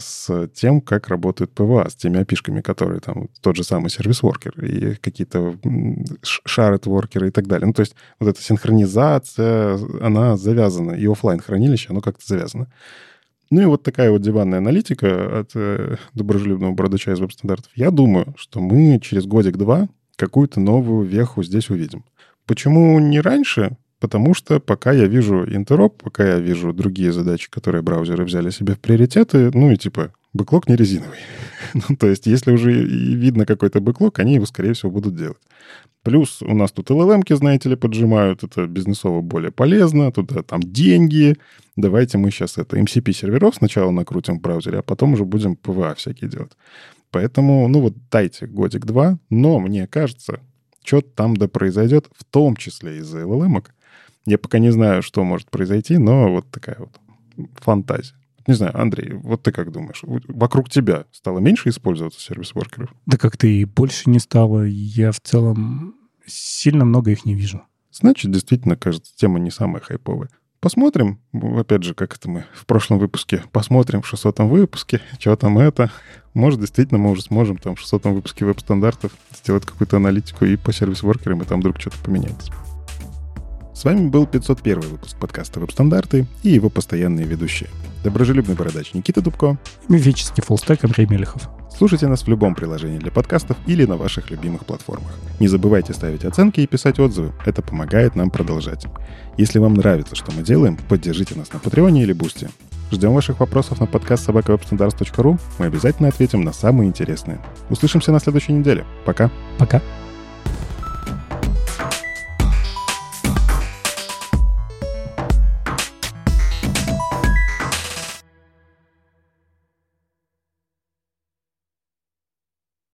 с тем, как работает PWA, с теми API-шками, которые там, тот же самый сервис-воркер и какие-то shared-воркеры и так далее. Ну, то есть вот эта синхронизация, она завязана, и офлайн-хранилище, оно как-то завязано. Ну и вот такая вот диванная аналитика от доброжелюбного бородача из веб-стандартов. Я думаю, что мы через годик-два какую-то новую веху здесь увидим. Почему не раньше? Потому что пока я вижу интероп, пока я вижу другие задачи, которые браузеры взяли себе в приоритеты, ну и типа бэклог не резиновый. Ну, то есть если уже видно какой-то бэклог, они его, скорее всего, будут делать. Плюс у нас тут LLM-ки, знаете ли, поджимают. Это бизнесово более полезно. Туда там деньги. Давайте мы сейчас MCP-серверов сначала накрутим в браузере, а потом уже будем PWA всякие делать. Поэтому, ну вот дайте годик-два. Но мне кажется, что-то там да произойдет, в том числе из-за LLM-ок. Я пока не знаю, что может произойти, но вот такая вот фантазия. Не знаю, Андрей, вот ты как думаешь? Вокруг тебя стало меньше использоваться сервис-воркеров? Да как-то и больше не стало. Я в целом сильно много их не вижу. Значит, действительно, кажется, тема не самая хайповая. Посмотрим, опять же, как это мы в прошлом выпуске, посмотрим в 600-м выпуске, что там это. Может, действительно, мы уже сможем там в 600-м выпуске веб-стандартов сделать какую-то аналитику и по сервис-воркерам, и там вдруг что-то поменяется. С вами был 501 выпуск подкаста «Веб-стандарты» и его постоянные ведущие. Доброжелюбный бородач Никита Дубко. Мифический фуллстек Андрей Мелехов. Слушайте нас в любом приложении для подкастов или на ваших любимых платформах. Не забывайте ставить оценки и писать отзывы. Это помогает нам продолжать. Если вам нравится, что мы делаем, поддержите нас на Патреоне или Бусти. Ждем ваших вопросов на подкаст @webstandards.ru. Мы обязательно ответим на самые интересные. Услышимся на следующей неделе. Пока. Пока.